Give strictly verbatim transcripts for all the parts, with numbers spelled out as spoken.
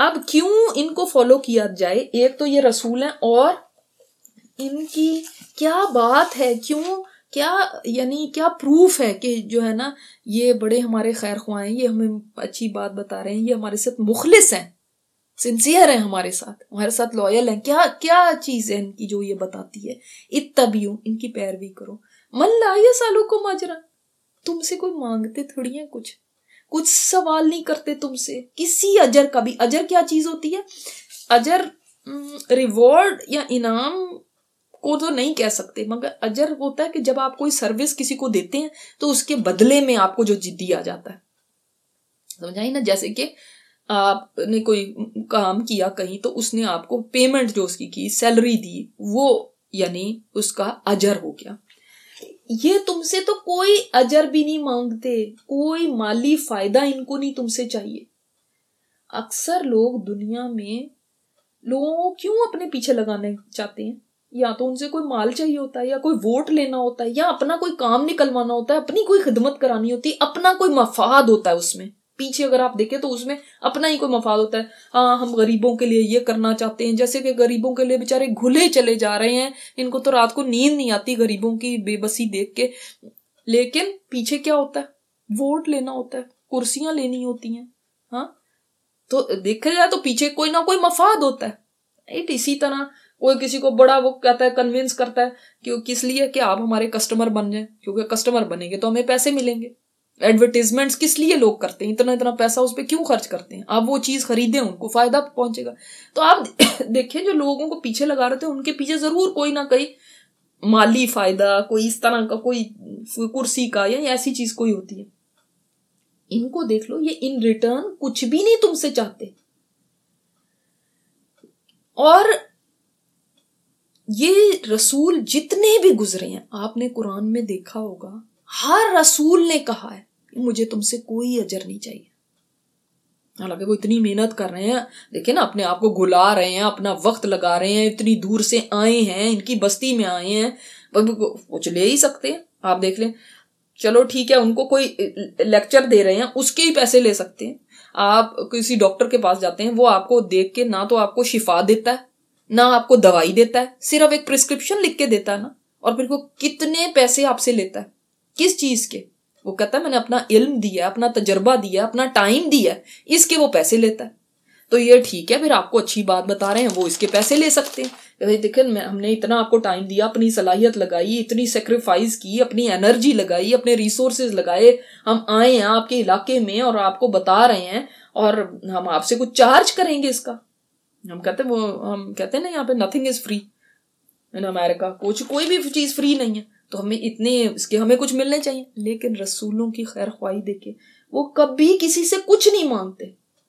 अब क्यों इनको फॉलो किया जाए? एक तो ये रसूल हैं और इनकी क्या बात है, क्यों, क्या यानी क्या प्रूफ है कि जो है ना ये बड़े हमारे खैर ख्वाह हैं, ये हमें अच्छी बात बता रहे हैं, ये हमारे साथ मुखलिस हैं, सिंसियर है, हमारे साथ हमारे साथ लॉयल हैं। क्या क्या चीज है इनकी जो ये बताती है? इत्तबियू, इनकी पैरवी करो। मन ला यसालु को मजरा, तुमसे कोई मांगते थोड़ी है, कुछ कुछ सवाल नहीं करते तुमसे किसी अजर का भी। अजर क्या चीज होती है? अजर रिवॉर्ड या इनाम को तो नहीं कह सकते, मगर अजर होता है कि जब आप कोई सर्विस किसी को देते हैं तो उसके बदले में आपको जो दिया जाता है, समझाई ना? जैसे कि आपने कोई काम किया कहीं तो उसने आपको पेमेंट जो उसकी की, सैलरी दी, वो यानी उसका अजर हो गया। ये तुमसे तो कोई अजर भी नहीं मांगते, कोई माली फायदा इनको नहीं तुमसे चाहिए। अक्सर लोग दुनिया में लोगों को क्यों अपने पीछे लगाने चाहते हैं? या तो उनसे कोई माल चाहिए होता है, या कोई वोट लेना होता है, या अपना कोई काम निकलवाना होता है, अपनी कोई खिदमत करानी होती है, अपना कोई मफाद होता है उसमें। पीछे अगर आप देखें तो उसमें अपना ही कोई मफाद होता है। हाँ, हम गरीबों के लिए ये करना चाहते हैं, जैसे कि गरीबों के लिए बेचारे घुले चले जा रहे हैं, इनको तो रात को नींद नहीं आती गरीबों की बेबसी देख के। लेकिन पीछे क्या होता है? वोट लेना होता है, कुर्सियां लेनी होती हैं। हाँ, तो देखा जाए तो पीछे कोई ना कोई मफाद होता है। इसी तरह कोई किसी को बड़ा वो कहता है, कन्विंस करता है कि किस लिए, कि आप हमारे कस्टमर बन जाएं, क्योंकि कस्टमर बनेंगे तो हमें पैसे मिलेंगे। एडवर्टीजमेंट्स किस लिए लोग करते हैं? इतना इतना पैसा उस पर क्यों खर्च करते हैं? आप वो चीज खरीदें, उनको फायदा पहुंचेगा। तो आप देखें, जो लोगों को पीछे लगा रहे थे उनके पीछे जरूर कोई ना कोई माली फायदा, कोई इस तरह का, कोई कुर्सी का या ऐसी चीज कोई होती है। इनको देख लो, ये इन रिटर्न कुछ भी नहीं तुमसे चाहते। और ये रसूल जितने भी गुजरे हैं, आपने कुरान में देखा होगा, हर रसूल ने कहा है कि मुझे तुमसे कोई अजर नहीं चाहिए। हालांकि वो इतनी मेहनत कर रहे हैं, देखिए ना, अपने आप को गुला रहे हैं, अपना वक्त लगा रहे हैं, इतनी दूर से आए हैं, इनकी बस्ती में आए हैं, कुछ ले ही सकते हैं। आप देख लें, चलो ठीक है, उनको कोई लेक्चर दे रहे हैं, उसके ही पैसे ले सकते हैं। आप किसी डॉक्टर के पास जाते हैं, वो आपको देख के ना तो आपको शिफा देता है, ना आपको दवाई देता है, सिर्फ एक प्रिस्क्रिप्शन लिख के देता है ना। और फिर वो कितने पैसे आपसे लेता है, किस चीज के? वो कहता है मैंने अपना इल्म दिया, अपना तजर्बा दिया, अपना टाइम दिया, इसके वो पैसे लेता है। तो ये ठीक है, फिर आपको अच्छी बात बता रहे हैं, वो इसके पैसे ले सकते हैं। देखिए, हमने इतना आपको टाइम दिया, अपनी सलाहियत लगाई, इतनी सेक्रीफाइस की, अपनी एनर्जी लगाई, अपने रिसोर्सेज लगाए, हम आए हैं आपके इलाके में और आपको बता रहे हैं, और हम आपसे कुछ चार्ज करेंगे इसका? हम कहते हैं वो हम कहते हैं ना, यहाँ पे nothing is free in America, कुछ कोई भी चीज फ्री नहीं है, तो हमें इतने इसके हमें कुछ मिलने चाहिए। लेकिन रसूलों की खैर ख्वाही देखे, वो कभी किसी से कुछ नहीं मांगते,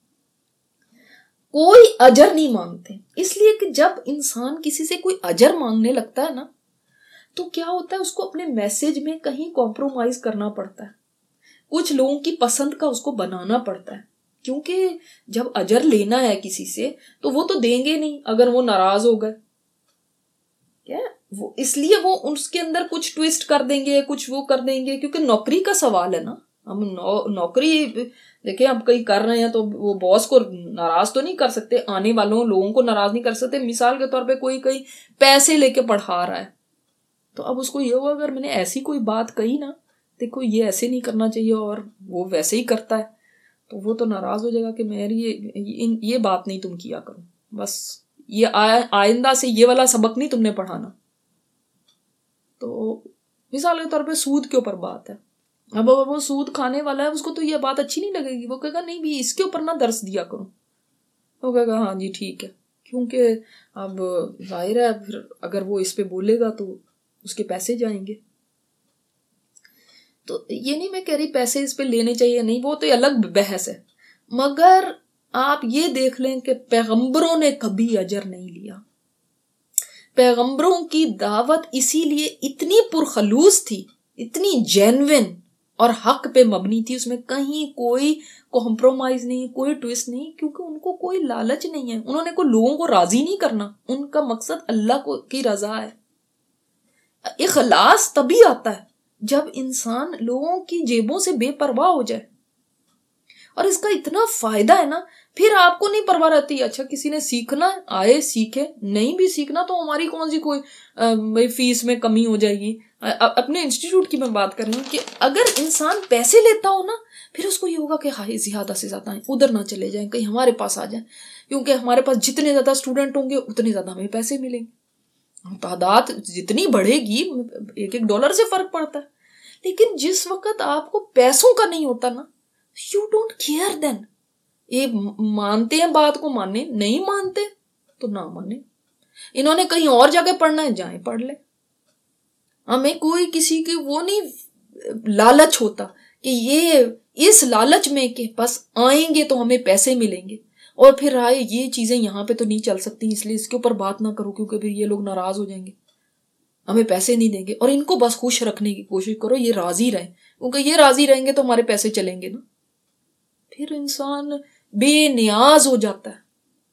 कोई अजर नहीं मांगते। इसलिए कि जब इंसान किसी से कोई अजर मांगने लगता है ना, तो क्या होता है, उसको अपने मैसेज में कहीं कॉम्प्रोमाइज करना पड़ता है, कुछ लोगों की पसंद का उसको बनाना पड़ता है। क्योंकि जब अजर लेना है किसी से तो वो तो देंगे नहीं अगर वो नाराज हो गए, क्या वो, इसलिए वो उसके अंदर कुछ ट्विस्ट कर देंगे, कुछ वो कर देंगे, क्योंकि नौकरी का सवाल है ना। हम नौ, नौकरी देखिए हम कहीं कर रहे हैं तो वो बॉस को नाराज तो नहीं कर सकते, आने वालों लोगों को नाराज नहीं कर सकते। मिसाल के तौर पे कोई कहीं पैसे लेके पढ़ा रहा है, तो अब उसको ये होगा, अगर मैंने ऐसी कोई बात कही ना, देखो ये ऐसे नहीं करना चाहिए, और वो वैसे ही करता है, तो वो तो नाराज हो जाएगा कि मेरी ये ये, ये बात नहीं तुम किया करो, बस ये आइंदा से ये वाला सबक नहीं तुमने पढ़ाना। तो मिसाल के तौर पे सूद के ऊपर बात है, अब अगर वो सूद खाने वाला है, उसको तो ये बात अच्छी नहीं लगेगी, वो कहेगा नहीं भी इसके ऊपर ना दर्स दिया करो, वो कहेगा हाँ जी ठीक है, क्योंकि अब जाहिर है फिर अगर वो इस पे बोलेगा तो उसके पैसे जाएंगे। तो ये नहीं मैं कह रही पैसे इस पे लेने चाहिए नहीं, वो तो अलग बहस है, मगर आप ये देख लें कि पैगंबरों ने कभी अजर नहीं लिया। पैगंबरों की दावत इसीलिए इतनी पुरखलूस थी, इतनी जेन्युइन और हक पे मबनी थी, उसमें कहीं कोई कॉम्प्रोमाइज नहीं, कोई ट्विस्ट नहीं, क्योंकि उनको कोई लालच नहीं है, उन्होंने को लोगों को राजी नहीं करना, उनका मकसद अल्लाह को की रजा है। इखलास तभी आता है जब इंसान लोगों की जेबों से बेपरवाह हो जाए। और इसका इतना फायदा है ना, फिर आपको नहीं परवाह रहती, अच्छा किसी ने सीखना आए सीखे, नहीं भी सीखना तो हमारी कौन सी कोई भाई फीस में कमी हो जाएगी। अपने इंस्टीट्यूट की मैं बात कर रही हूँ कि अगर इंसान पैसे लेता हो ना, फिर उसको ये होगा कि हाय ज्यादा से ज्यादा उधर ना चले जाएं, कहीं हमारे पास आ जाए, क्योंकि हमारे पास जितने ज्यादा स्टूडेंट होंगे उतने ज्यादा हमें पैसे मिलेंगे, तादाद जितनी बढ़ेगी एक एक डॉलर से फर्क पड़ता है। लेकिन जिस वक्त आपको पैसों का नहीं होता ना, यू डोंट केयर देन। ये मानते हैं बात को माने, नहीं मानते तो ना माने। इन्होंने कहीं और जगह पढ़ना है, जाए पढ़ ले। हमें कोई किसी की वो नहीं लालच होता कि ये इस लालच में कि बस आएंगे तो हमें पैसे मिलेंगे, और फिर आए ये चीजें यहाँ पे तो नहीं चल सकती इसलिए इसके ऊपर बात ना करो क्योंकि फिर ये लोग नाराज हो जाएंगे, हमें पैसे नहीं देंगे, और इनको बस खुश रखने की कोशिश करो, ये राजी रहे, क्योंकि ये राजी रहेंगे तो हमारे पैसे चलेंगे ना। फिर इंसान बेनियाज हो जाता है,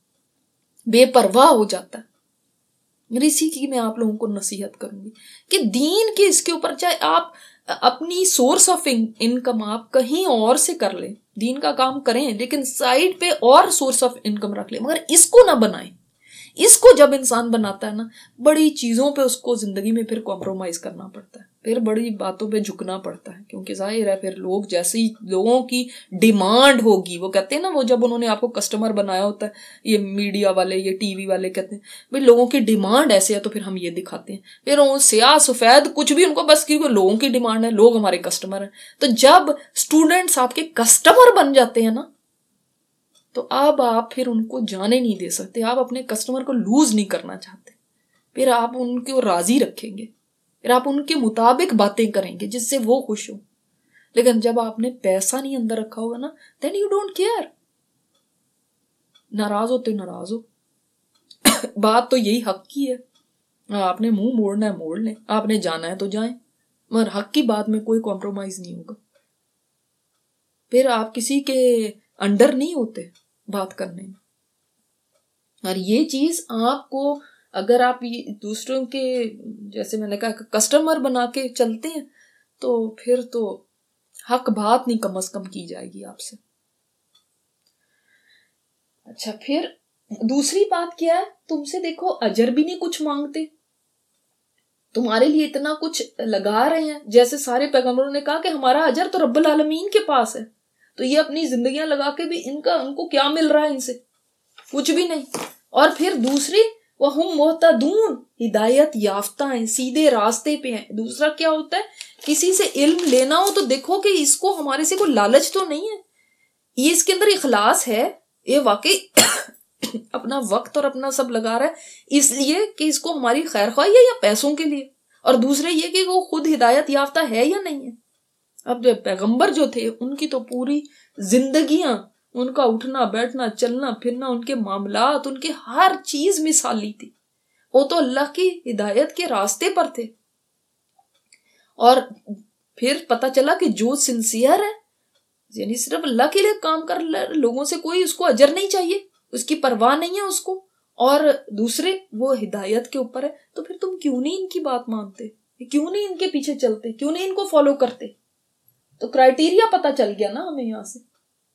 बेपरवाह हो जाता है। इसी की मैं आप लोगों को नसीहत करूंगी कि दीन के इसके ऊपर चाहे आप अपनी सोर्स ऑफ इनकम आप कहीं और से कर लें, दीन का काम करें, लेकिन साइड पे और सोर्स ऑफ इनकम रख लें, मगर इसको ना बनाएं। इसको जब इंसान बनाता है ना, बड़ी चीजों पे उसको जिंदगी में फिर कॉम्प्रोमाइज करना पड़ता है, फिर बड़ी बातों पे झुकना पड़ता है, क्योंकि जाहिर है फिर लोग जैसी लोगों की डिमांड होगी, वो कहते हैं ना, वो जब उन्होंने आपको कस्टमर बनाया होता है, ये मीडिया वाले ये टीवी वाले कहते हैं भाई लोगों की डिमांड ऐसे है तो फिर हम ये दिखाते हैं, फिर वो स्याह सफेद कुछ भी उनको बस क्योंकि लोगों की डिमांड है, लोग हमारे कस्टमर हैं। तो जब स्टूडेंट्स आपके कस्टमर बन जाते हैं ना, तो अब आप फिर उनको जाने नहीं दे सकते, आप अपने कस्टमर को लूज नहीं करना चाहते, फिर आप उनको राजी रखेंगे, फिर आप उनके मुताबिक बातें करेंगे जिससे वो खुश हो। लेकिन जब आपने पैसा नहीं अंदर रखा होगा ना, देन यू डोंट केयर, नाराज होते नाराज हो बात तो यही हक की है, आपने मुंह मोड़ना है मोड़ लें, आपने जाना है तो जाएं, मगर हक की बात में कोई कॉम्प्रोमाइज नहीं होगा। फिर आप किसी के अंडर नहीं होते बात करने में। और ये चीज आपको, अगर आप ये दूसरों के जैसे मैंने कहा कस्टमर बना के चलते हैं, तो फिर तो हक बात नहीं कम से कम की जाएगी आपसे। अच्छा, फिर दूसरी बात क्या है, तुमसे देखो अजर भी नहीं कुछ मांगते, तुम्हारे लिए इतना कुछ लगा रहे हैं, जैसे सारे पैगंबरों ने कहा कि हमारा अजर तो रब्बुल आलमीन के पास है, तो ये अपनी जिंदगियां लगा के भी इनका उनको क्या मिल रहा है, इनसे कुछ भी नहीं। और फिर दूसरी वहुम मुहतदून, हिदायत याफ्ता है, सीधे रास्ते पे हैं। दूसरा क्या होता है, किसी से इल्म लेना हो तो देखो कि इसको हमारे से कोई लालच तो नहीं है, ये इसके अंदर इखलास है, ये वाकई अपना वक्त और अपना सब लगा रहा है इसलिए कि इसको हमारी खैर ख्वाही है या पैसों के लिए, और दूसरे ये कि वो खुद हिदायत याफ्ता है या नहीं है। अब जो पैगंबर जो थे उनकी तो पूरी जिंदगियां, उनका उठना बैठना चलना फिरना, उनके मामलात, उनके हर चीज मिसाली थी, वो तो अल्लाह की हिदायत के रास्ते पर थे। और फिर पता चला कि जो सिंसियर है, यानी सिर्फ अल्लाह के लिए काम कर लोगों से कोई उसको अजर नहीं चाहिए, उसकी परवाह नहीं है उसको, और दूसरे वो हिदायत के ऊपर है, तो फिर तुम क्यों नहीं इनकी बात मानते, क्यों नहीं इनके पीछे चलते, क्यों नहीं इनको फॉलो करते। तो क्राइटेरिया पता चल गया ना हमें, यहां से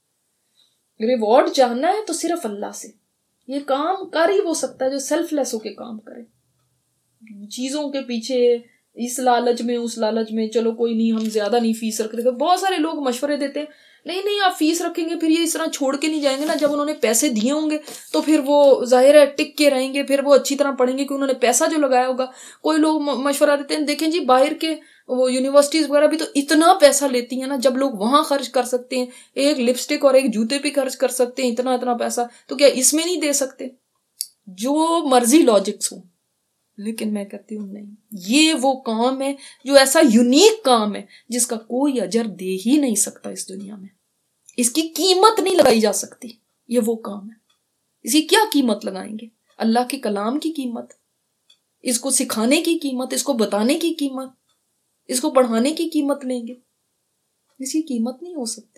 रिवॉर्ड चाहना है तो सिर्फ अल्लाह से। ये काम कर ही वो सकता है जो सेल्फलेस होके काम करे, चीजों के पीछे इस लालच में उस लालच में, चलो कोई नहीं हम ज्यादा नहीं फीस रखते। बहुत सारे लोग मशवरे देते हैं, नहीं नहीं आप फीस रखेंगे फिर ये इस तरह छोड़ के नहीं जाएंगे ना, जब उन्होंने पैसे दिए होंगे तो फिर वो जाहिर है टिक के रहेंगे, फिर वो अच्छी तरह पढ़ेंगे क्योंकि उन्होंने पैसा जो लगाया होगा। कोई लोग मशवरा देते हैं, देखें जी बाहर के वो यूनिवर्सिटीज वगैरह भी तो इतना पैसा लेती है ना, जब लोग वहां खर्च कर सकते हैं, एक लिपस्टिक और एक जूते पे खर्च कर सकते हैं इतना इतना पैसा, तो क्या इसमें नहीं दे सकते। जो मर्जी लॉजिक्स हो, लेकिन मैं कहती हूँ नहीं, ये वो काम है जो ऐसा यूनिक काम है जिसका कोई अजर दे ही नहीं सकता इस दुनिया में, इसकी कीमत नहीं लगाई जा सकती। ये वो काम है, इसकी क्या कीमत लगाएंगे, अल्लाह के कलाम की कीमत, इसको सिखाने की कीमत, इसको बताने की कीमत, इसको पढ़ाने की कीमत लेंगे, इसकी कीमत नहीं हो सकती।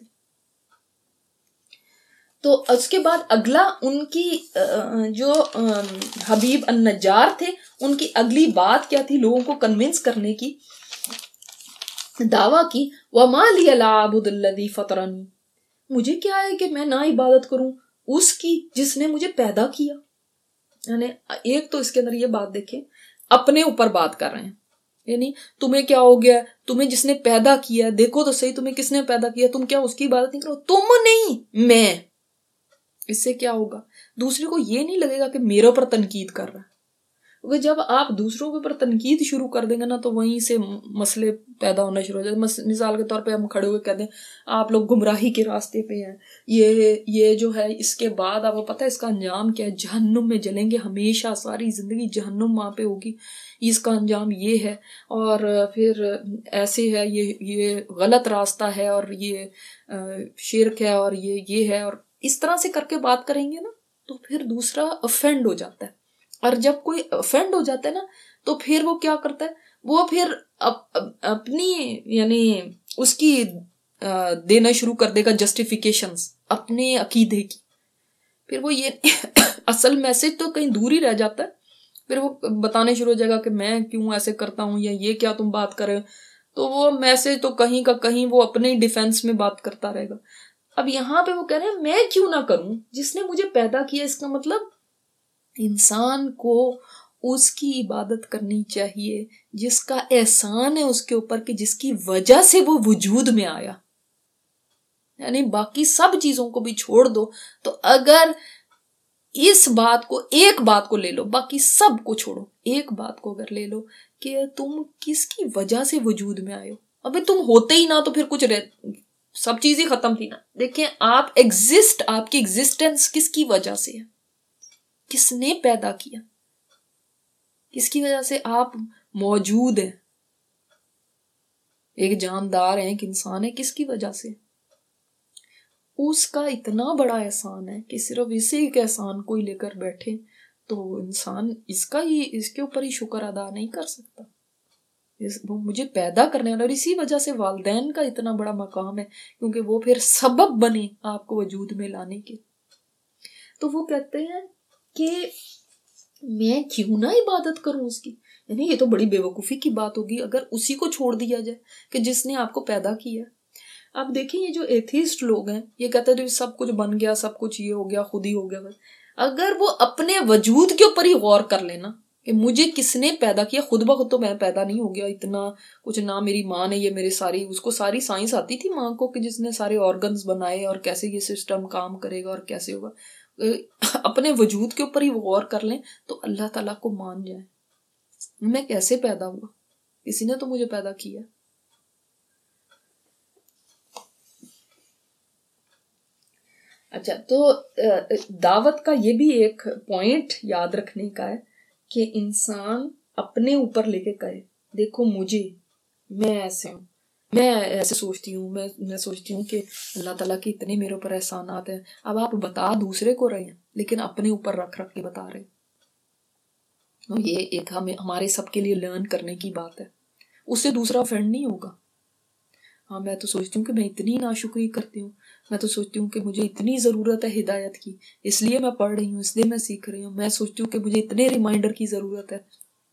तो उसके बाद अगला उनकी जो हबीब अन-नज्जार थे, उनकी अगली बात क्या थी, लोगों को कन्विंस करने की, दावा की, वमा लिया ला अबुदुल्लज़ी फतरनी, मुझे क्या है कि मैं ना इबादत करूं उसकी जिसने मुझे पैदा किया। यानी एक तो इसके अंदर ये बात देखें, अपने ऊपर बात कर रहे हैं, यानी तुम्हें क्या हो गया, तुम्हें जिसने पैदा किया, देखो तो सही तुम्हें किसने पैदा किया, तुम क्या उसकी इबादत नहीं करो? तुम नहीं, मैं। इससे क्या होगा, दूसरे को ये नहीं लगेगा कि मेरे ऊपर तनकीद कर रहा है। क्योंकि जब आप दूसरों के ऊपर तनकीद शुरू कर देंगे ना, तो वहीं से मसले पैदा होना शुरू हो जाते। मिसाल के तौर पे हम खड़े हुए कहते हैं आप लोग गुमराही के रास्ते पे हैं, ये ये जो है, इसके बाद आपको पता है इसका अंजाम क्या है, जहन्नुम में जलेंगे हमेशा, सारी जिंदगी जहन्नुम वहां पे होगी, इसका अंजाम ये है, और फिर ऐसे है, ये ये गलत रास्ता है, और ये शिर्क है, और ये ये है, और इस तरह से करके बात करेंगे ना, तो फिर दूसरा ऑफेंड हो जाता है। और जब कोई ऑफेंड हो जाता है ना, तो फिर वो क्या करता है, वो फिर अप, अप, अपनी यानी उसकी आ, देना शुरू कर देगा जस्टिफिकेशंस अपने अकीदे की। फिर वो ये असल मैसेज तो कहीं दूर ही रह जाता है। फिर वो बताने शुरू हो जाएगा कि मैं क्यों ऐसे करता हूं, या ये क्या तुम बात कर रहे हो, तो वो मैसेज तो कहीं का कहीं वो अपने ही डिफेंस में बात करता रहेगा। अब यहाँ पे वो कह रहे हैं मैं क्यों ना करूं, जिसने मुझे पैदा किया। इसका मतलब इंसान को उसकी इबादत करनी चाहिए जिसका एहसान है उसके ऊपर, कि जिसकी वजह से वो वजूद में आया। यानी बाकी सब चीजों को भी छोड़ दो, तो अगर इस बात को, एक बात को ले लो, बाकी सब को छोड़ो, एक बात को अगर ले लो कि तुम किसकी वजह से वजूद में आए हो। अबे तुम होते ही ना, तो फिर कुछ रह, सब चीज ही खत्म थी ना। देखें आप एग्जिस्ट, आपकी एग्जिस्टेंस किसकी वजह से है, किसने पैदा किया, किसकी वजह से आप मौजूद हैं, एक जानदार है, एक इंसान है, किसकी वजह से। उसका इतना बड़ा एहसान है कि सिर्फ इसी के एहसान को ही लेकर बैठे तो इंसान इसका ही, इसके ऊपर ही शुक्र अदा नहीं कर सकता। इस, वो मुझे पैदा करने वाला, और इसी वजह से वालिदैन का इतना बड़ा मकाम है, क्योंकि वो फिर सबब बने आपको वजूद में लाने के। तो वो कहते हैं कि मैं क्यों ना इबादत करूं उसकी। यानी ये तो बड़ी बेवकूफ़ी की बात होगी अगर उसी को छोड़ दिया जाए कि जिसने आपको पैदा किया। अब देखिए ये जो एथीस्ट लोग हैं, ये कहते हैं सब कुछ बन गया, सब कुछ ये हो गया, खुद ही हो गया। अगर वो अपने वजूद के ऊपर ही गौर कर लेना कि मुझे किसने पैदा किया, खुद ब खुद तो मैं पैदा नहीं हो गया, इतना कुछ ना मेरी माँ ने ये मेरे सारी, उसको सारी साइंस आती थी माँ को कि जिसने सारे ऑर्गन्स बनाए और कैसे ये सिस्टम काम करेगा और कैसे होगा। अपने वजूद के ऊपर ही वो गौर कर लें तो अल्लाह ताला को मान जाए, मैं कैसे पैदा हुआ, किसी ने तो मुझे पैदा किया। अच्छा, तो दावत का ये भी एक पॉइंट याद रखने का है कि इंसान अपने ऊपर लेके कहे, देखो मुझे, मैं ऐसे हूँ, मैं ऐसे सोचती हूँ, मैं मैं सोचती हूँ कि अल्लाह ताला के इतने मेरे ऊपर एहसानात हैं। अब आप बता दूसरे को रहे हैं, लेकिन अपने ऊपर रख रख के बता रहे हैं। तो ये एक हमें, हमारे सबके लिए लर्न करने की बात है। उससे दूसरा ऑफेंड नहीं होगा। हाँ, मैं तो सोचती हूँ कि मैं इतनी नाशुक्री करती हूँ, मैं तो सोचती हूँ कि मुझे इतनी ज़रूरत है हिदायत की, इसलिए मैं पढ़ रही हूँ, इसलिए मैं सीख रही हूँ, मैं सोचती हूँ कि मुझे इतने रिमाइंडर की ज़रूरत है,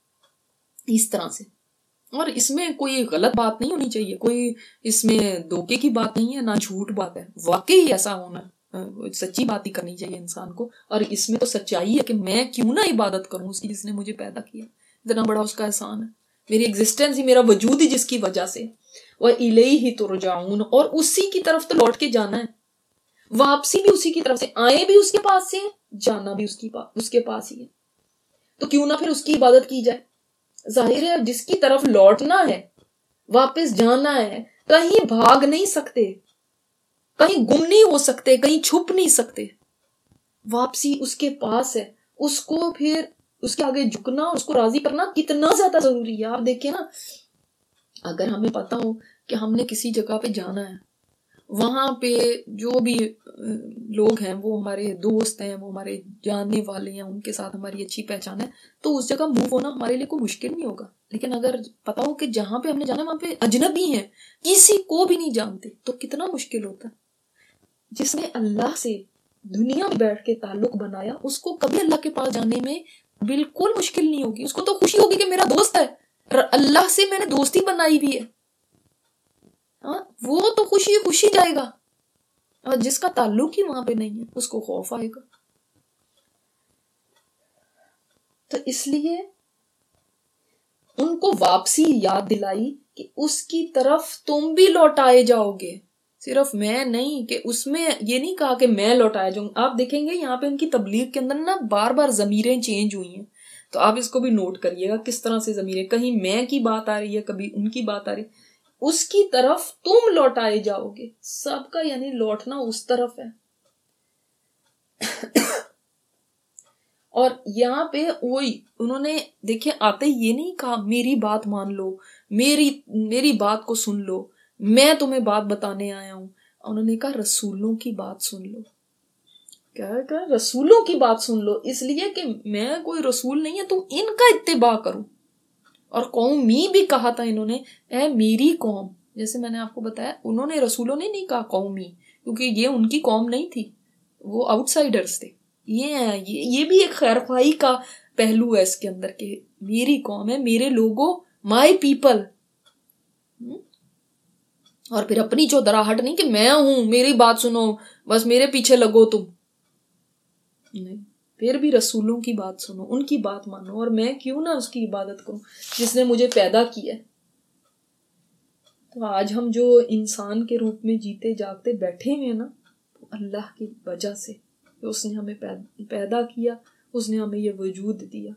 इस तरह से। और इसमें कोई गलत बात नहीं होनी चाहिए, कोई इसमें धोखे की बात नहीं है, ना झूठ बात है, वाकई ऐसा होना, सच्ची बात ही करनी चाहिए इंसान को। और इसमें तो सच्चाई है कि मैं क्यों ना इबादत करूं उसकी जिसने मुझे पैदा किया, इतना बड़ा उसका एहसान है, मेरी एग्जिस्टेंस ही, मेरा वजूद ही जिसकी वजह से। वह इलैहि तुरजाऊन, और उसी की तरफ तो लौट के जाना है, वापसी भी उसी की तरफ से, आए भी उसके पास से, जाना भी उसकी पास उसके पास ही है। तो क्यों ना फिर उसकी इबादत की जाए। जाहिर है जिसकी तरफ लौटना है, वापस जाना है, कहीं भाग नहीं सकते, कहीं गुम नहीं हो सकते, कहीं छुप नहीं सकते, वापसी उसके पास है। उसको फिर उसके आगे झुकना, उसको राजी करना कितना ज्यादा जरूरी है। आप देखिए ना, अगर हमें पता हो कि हमने किसी जगह पे जाना है, वहां पे जो भी लोग हैं वो हमारे दोस्त हैं, वो हमारे जानने वाले हैं, उनके साथ हमारी अच्छी पहचान है, तो उस जगह मूव होना हमारे लिए कोई मुश्किल नहीं होगा। लेकिन अगर पता हो कि जहां पे हमने जाना है वहां पे अजनबी हैं, किसी को भी नहीं जानते, तो कितना मुश्किल होता है। जिसने अल्लाह से दुनिया में बैठ के ताल्लुक बनाया, उसको कभी अल्लाह के पास जाने में बिल्कुल मुश्किल नहीं होगी। उसको तो खुशी होगी कि मेरा दोस्त है, अल्लाह से मैंने दोस्ती बनाई भी है। हाँ, वो तो खुशी खुशी जाएगा। और जिसका ताल्लुक ही वहां पे नहीं है उसको खौफ आएगा। तो इसलिए उनको वापसी याद दिलाई कि उसकी तरफ तुम भी लौटाए जाओगे, सिर्फ मैं नहीं, कि उसमें ये नहीं कहा कि मैं लौटाया जाऊँ। आप देखेंगे यहाँ पे उनकी तबलीग के अंदर ना बार बार जमीरें चेंज हुई हैं, तो आप इसको भी नोट करिएगा किस तरह से जमीरें, कहीं मैं की बात आ रही है, कभी उनकी बात आ रही है। उसकी तरफ तुम लौटाए जाओगे, सबका यानी लौटना उस तरफ है। और यहाँ पे वही उन्होंने देखे आते ये नहीं कहा मेरी बात मान लो, मेरी मेरी बात को सुन लो, मैं तुम्हें बात बताने आया हूं। उन्होंने कहा रसूलों की बात सुन लो। क्या कहा? रसूलों की बात सुन लो, इसलिए कि मैं कोई रसूल नहीं है, तुम इनका इत्तिबा करो। और कौमी भी कहा था इन्होंने, ए मेरी कौम, जैसे मैंने आपको बताया उन्होंने रसूलों ने नहीं कहा कौमी, क्योंकि ये उनकी कौम नहीं थी, वो आउटसाइडर्स थे। ये है ये ये भी एक खैरख्वाही का पहलू है इसके अंदर के मेरी कौम है, मेरे लोगों, माय पीपल। और फिर अपनी चौधराहट नहीं कि मैं हूं, मेरी बात सुनो, बस मेरे पीछे लगो तुम, नहीं, फिर भी रसूलों की बात सुनो, उनकी बात मानो। और मैं क्यों ना उसकी इबादत करूं जिसने मुझे पैदा किया। तो आज हम जो इंसान के रूप में जीते जागते बैठे हुए हैं ना, तो अल्लाह की वजह से, उसने हमें पैदा किया, उसने हमें ये वजूद दिया।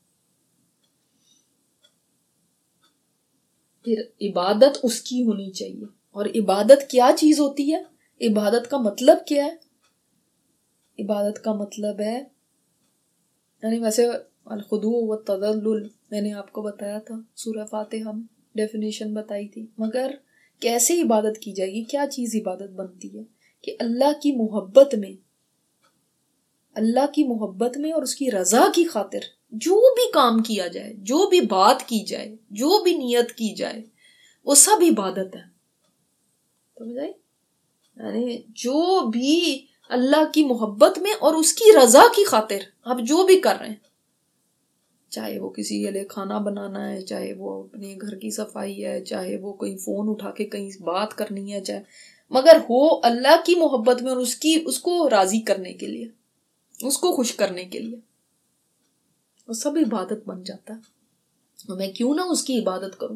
फिर इबादत उसकी होनी चाहिए। और इबादत क्या चीज होती है, इबादत का मतलब क्या है? इबादत का मतलब है, यानी वैसे अल-खुदू व तदल्लुल मैंने आपको बताया था सूरह फातिहा में, डेफिनेशन बताई थी। मगर कैसे इबादत की जाएगी, क्या चीज इबादत बनती है? कि अल्लाह की मोहब्बत में, अल्लाह की मोहब्बत में और उसकी रजा की खातिर जो भी काम किया जाए, जो भी बात की जाए, जो भी नियत की जाए, वो सब इबादत है। समझ आई? यानी जो भी अल्लाह की मोहब्बत में और उसकी रजा की खातिर आप जो भी कर रहे हैं, चाहे वो किसी के लिए खाना बनाना है, चाहे वो अपने घर की सफाई है, चाहे वो कोई फोन उठा के कहीं बात करनी है, चाहे, मगर हो अल्लाह की मोहब्बत में और उसकी उसको राजी करने के लिए, उसको खुश करने के लिए, वो सब इबादत बन जाता है। तो मैं क्यों ना उसकी इबादत करूं।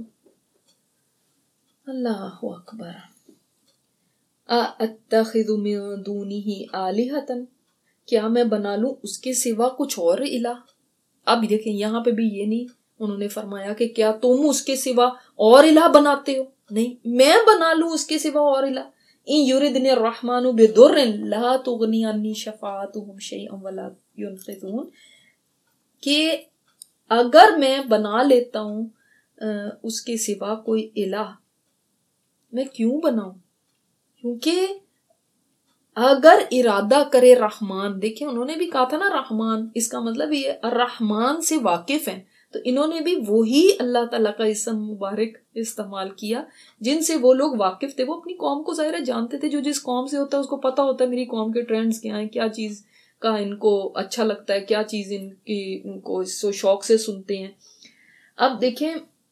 अल्लाहु अकबर। अत्तखिदु मिन दूनिही आलिहतन, क्या मैं बना लूं उसके सिवा कुछ और इलाह। अब देखें यहाँ पे भी ये नहीं उन्होंने फरमाया कि क्या तुम उसके सिवा और इलाह बनाते हो, नहीं, मैं बना लूं उसके सिवा और इलाह। इन युरिदनि रहमानु बिदुर्रिन ला तुगनी अन्नी शफाअतुहुम शैअन वला युनक़िज़ून, कि अगर मैं बना लेता हूं उसके सिवा कोई इलाह, मैं क्यों बनाऊं? क्योंकि अगर इरादा करे रहमान, देखिए उन्होंने भी कहा था ना रहमान, इसका मतलब ये रहमान से वाकिफ हैं, तो इन्होंने भी वही अल्लाह ताला का इसम मुबारक इस्तेमाल किया जिनसे वो लोग वाकिफ थे। वो अपनी कौम को ज़ाहिर जानते थे, जो जिस कौम से होता है उसको पता होता है मेरी कौम के ट्रेंड्स क्या हैं, क्या चीज का इनको अच्छा लगता है, क्या चीज इनकी इनको इसको शौक से सुनते हैं। अब देखें,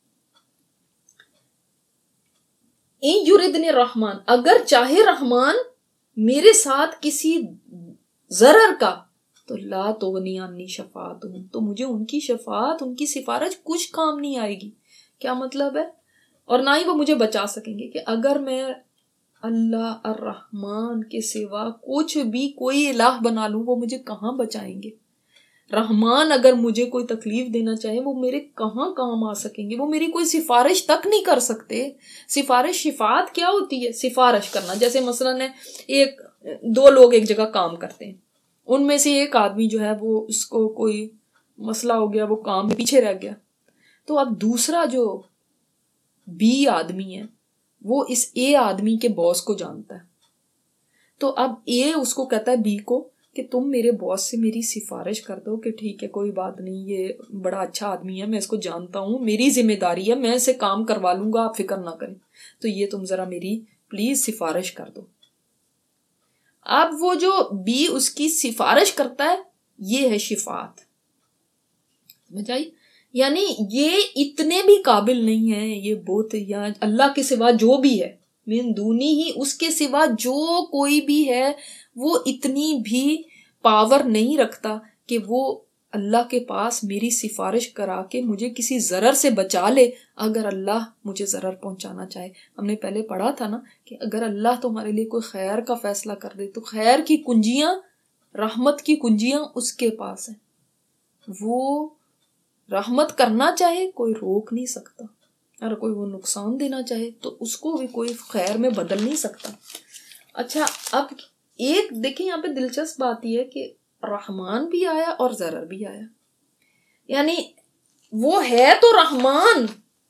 इन युरिदने रहमान, अगर चाहे रहमान मेरे साथ किसी जरर का, तो ला तोगनी अन्नी शफात हूं, तो मुझे उनकी शफात, उनकी सिफारिश कुछ काम नहीं आएगी। क्या मतलब है? और ना ही वो मुझे बचा सकेंगे। कि अगर मैं अल्लाह अर रहमान के सिवा कुछ भी कोई इलाह बना लूं, वो मुझे कहाँ बचाएंगे। रहमान अगर मुझे कोई तकलीफ देना चाहे, वो मेरे कहाँ काम आ सकेंगे, वो मेरी कोई सिफारिश तक नहीं कर सकते। सिफारिश, शिफात क्या होती है? सिफारिश करना। जैसे मसलन है, एक दो लोग एक जगह काम करते हैं, उनमें से एक आदमी जो है वो उसको कोई मसला हो गया, वो काम में पीछे रह गया, तो अब दूसरा जो बी आदमी है वो इस ए आदमी के बॉस को जानता है, तो अब ए उसको कहता है बी को कि तुम मेरे बॉस से मेरी सिफारिश कर दो कि ठीक है कोई बात नहीं, ये बड़ा अच्छा आदमी है, मैं इसको जानता हूँ, मेरी जिम्मेदारी है, मैं इसे काम करवा लूंगा, आप फिक्र ना करें, तो ये तुम जरा मेरी प्लीज सिफारिश कर दो। अब वो जो बी उसकी सिफारिश करता है, ये है शिफात। समझ आई? यानी ये इतने भी काबिल नहीं है, ये बहुत, या अल्लाह के सिवा जो भी है, मिन दूनी ही, उसके सिवा जो कोई भी है वो इतनी भी पावर नहीं रखता कि वो अल्लाह के पास मेरी सिफारिश करा के मुझे किसी जरर से बचा ले, अगर अल्लाह मुझे जरर पहुंचाना चाहे। हमने पहले पढ़ा था ना कि अगर अल्लाह तुम्हारे लिए कोई खैर का फैसला कर दे तो खैर की कुंजियां, रहमत की कुंजियां उसके पास है। वो रहमत करना चाहे कोई रोक नहीं सकता, अगर कोई वो नुकसान देना चाहे तो उसको भी कोई खैर में बदल नहीं सकता। अच्छा, अब एक देखिए यहाँ पे दिलचस्प बात यह है कि रहमान भी आया और जरर भी आया, यानी वो है तो रहमान,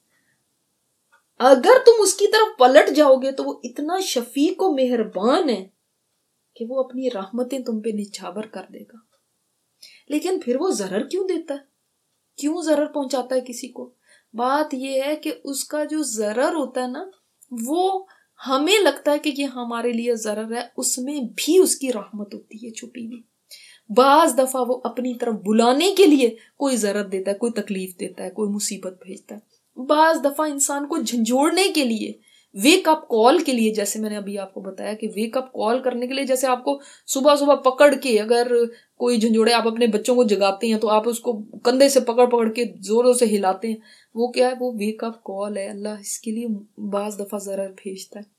अगर तुम उसकी तरफ पलट जाओगे तो वो इतना शफीक और मेहरबान है कि वो अपनी रहमतें तुम पे निछावर कर देगा। लेकिन फिर वो जरर क्यों देता है, क्यों जरर पहुंचाता है किसी को? बात यह है कि उसका जो जरर होता है ना, वो हमें लगता है कि ये हमारे लिए जरर है, उसमें भी उसकी रहमत होती है छुपी हुई। बाज दफा वो अपनी तरफ बुलाने के लिए कोई जरर देता है, कोई तकलीफ देता है, कोई मुसीबत भेजता है। बाज दफा इंसान को झंझोड़ने के लिए, वेक अप कॉल के लिए, जैसे मैंने अभी आपको बताया कि वेक अप कॉल करने के लिए, जैसे आपको सुबह सुबह पकड़ के अगर कोई झंझोड़े, आप अपने बच्चों को जगाते हैं तो आप उसको कंधे से पकड़ पकड़ के जोरों से हिलाते हैं, वो क्या है? वो वेक अप कॉल है। अल्लाह इसके लिए बाज दफा जरर भेजता है।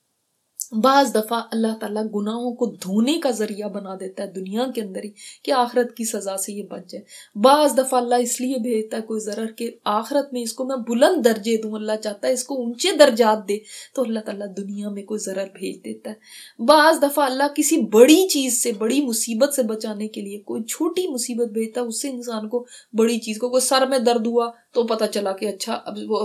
बाज दफा अल्लाह ताला गुनाहों को धोने का जरिया बना देता है दुनिया के अंदर ही कि आखिरत की सजा से ये बच जाए। बाज दफा अल्लाह इसलिए भेजता है कोई जरर के आखिरत में इसको मैं बुलंद दर्जे दूं, अल्लाह चाहता है इसको ऊंचे दर्जात दे, तो अल्लाह ताला दुनिया में कोई जरर भेज देता है। बाज दफा अल्लाह किसी बड़ी चीज से, बड़ी मुसीबत से बचाने के लिए कोई छोटी मुसीबत भेजता है, उससे इंसान को बड़ी चीज को, कोई सर में दर्द हुआ तो पता चला कि अच्छा अब वो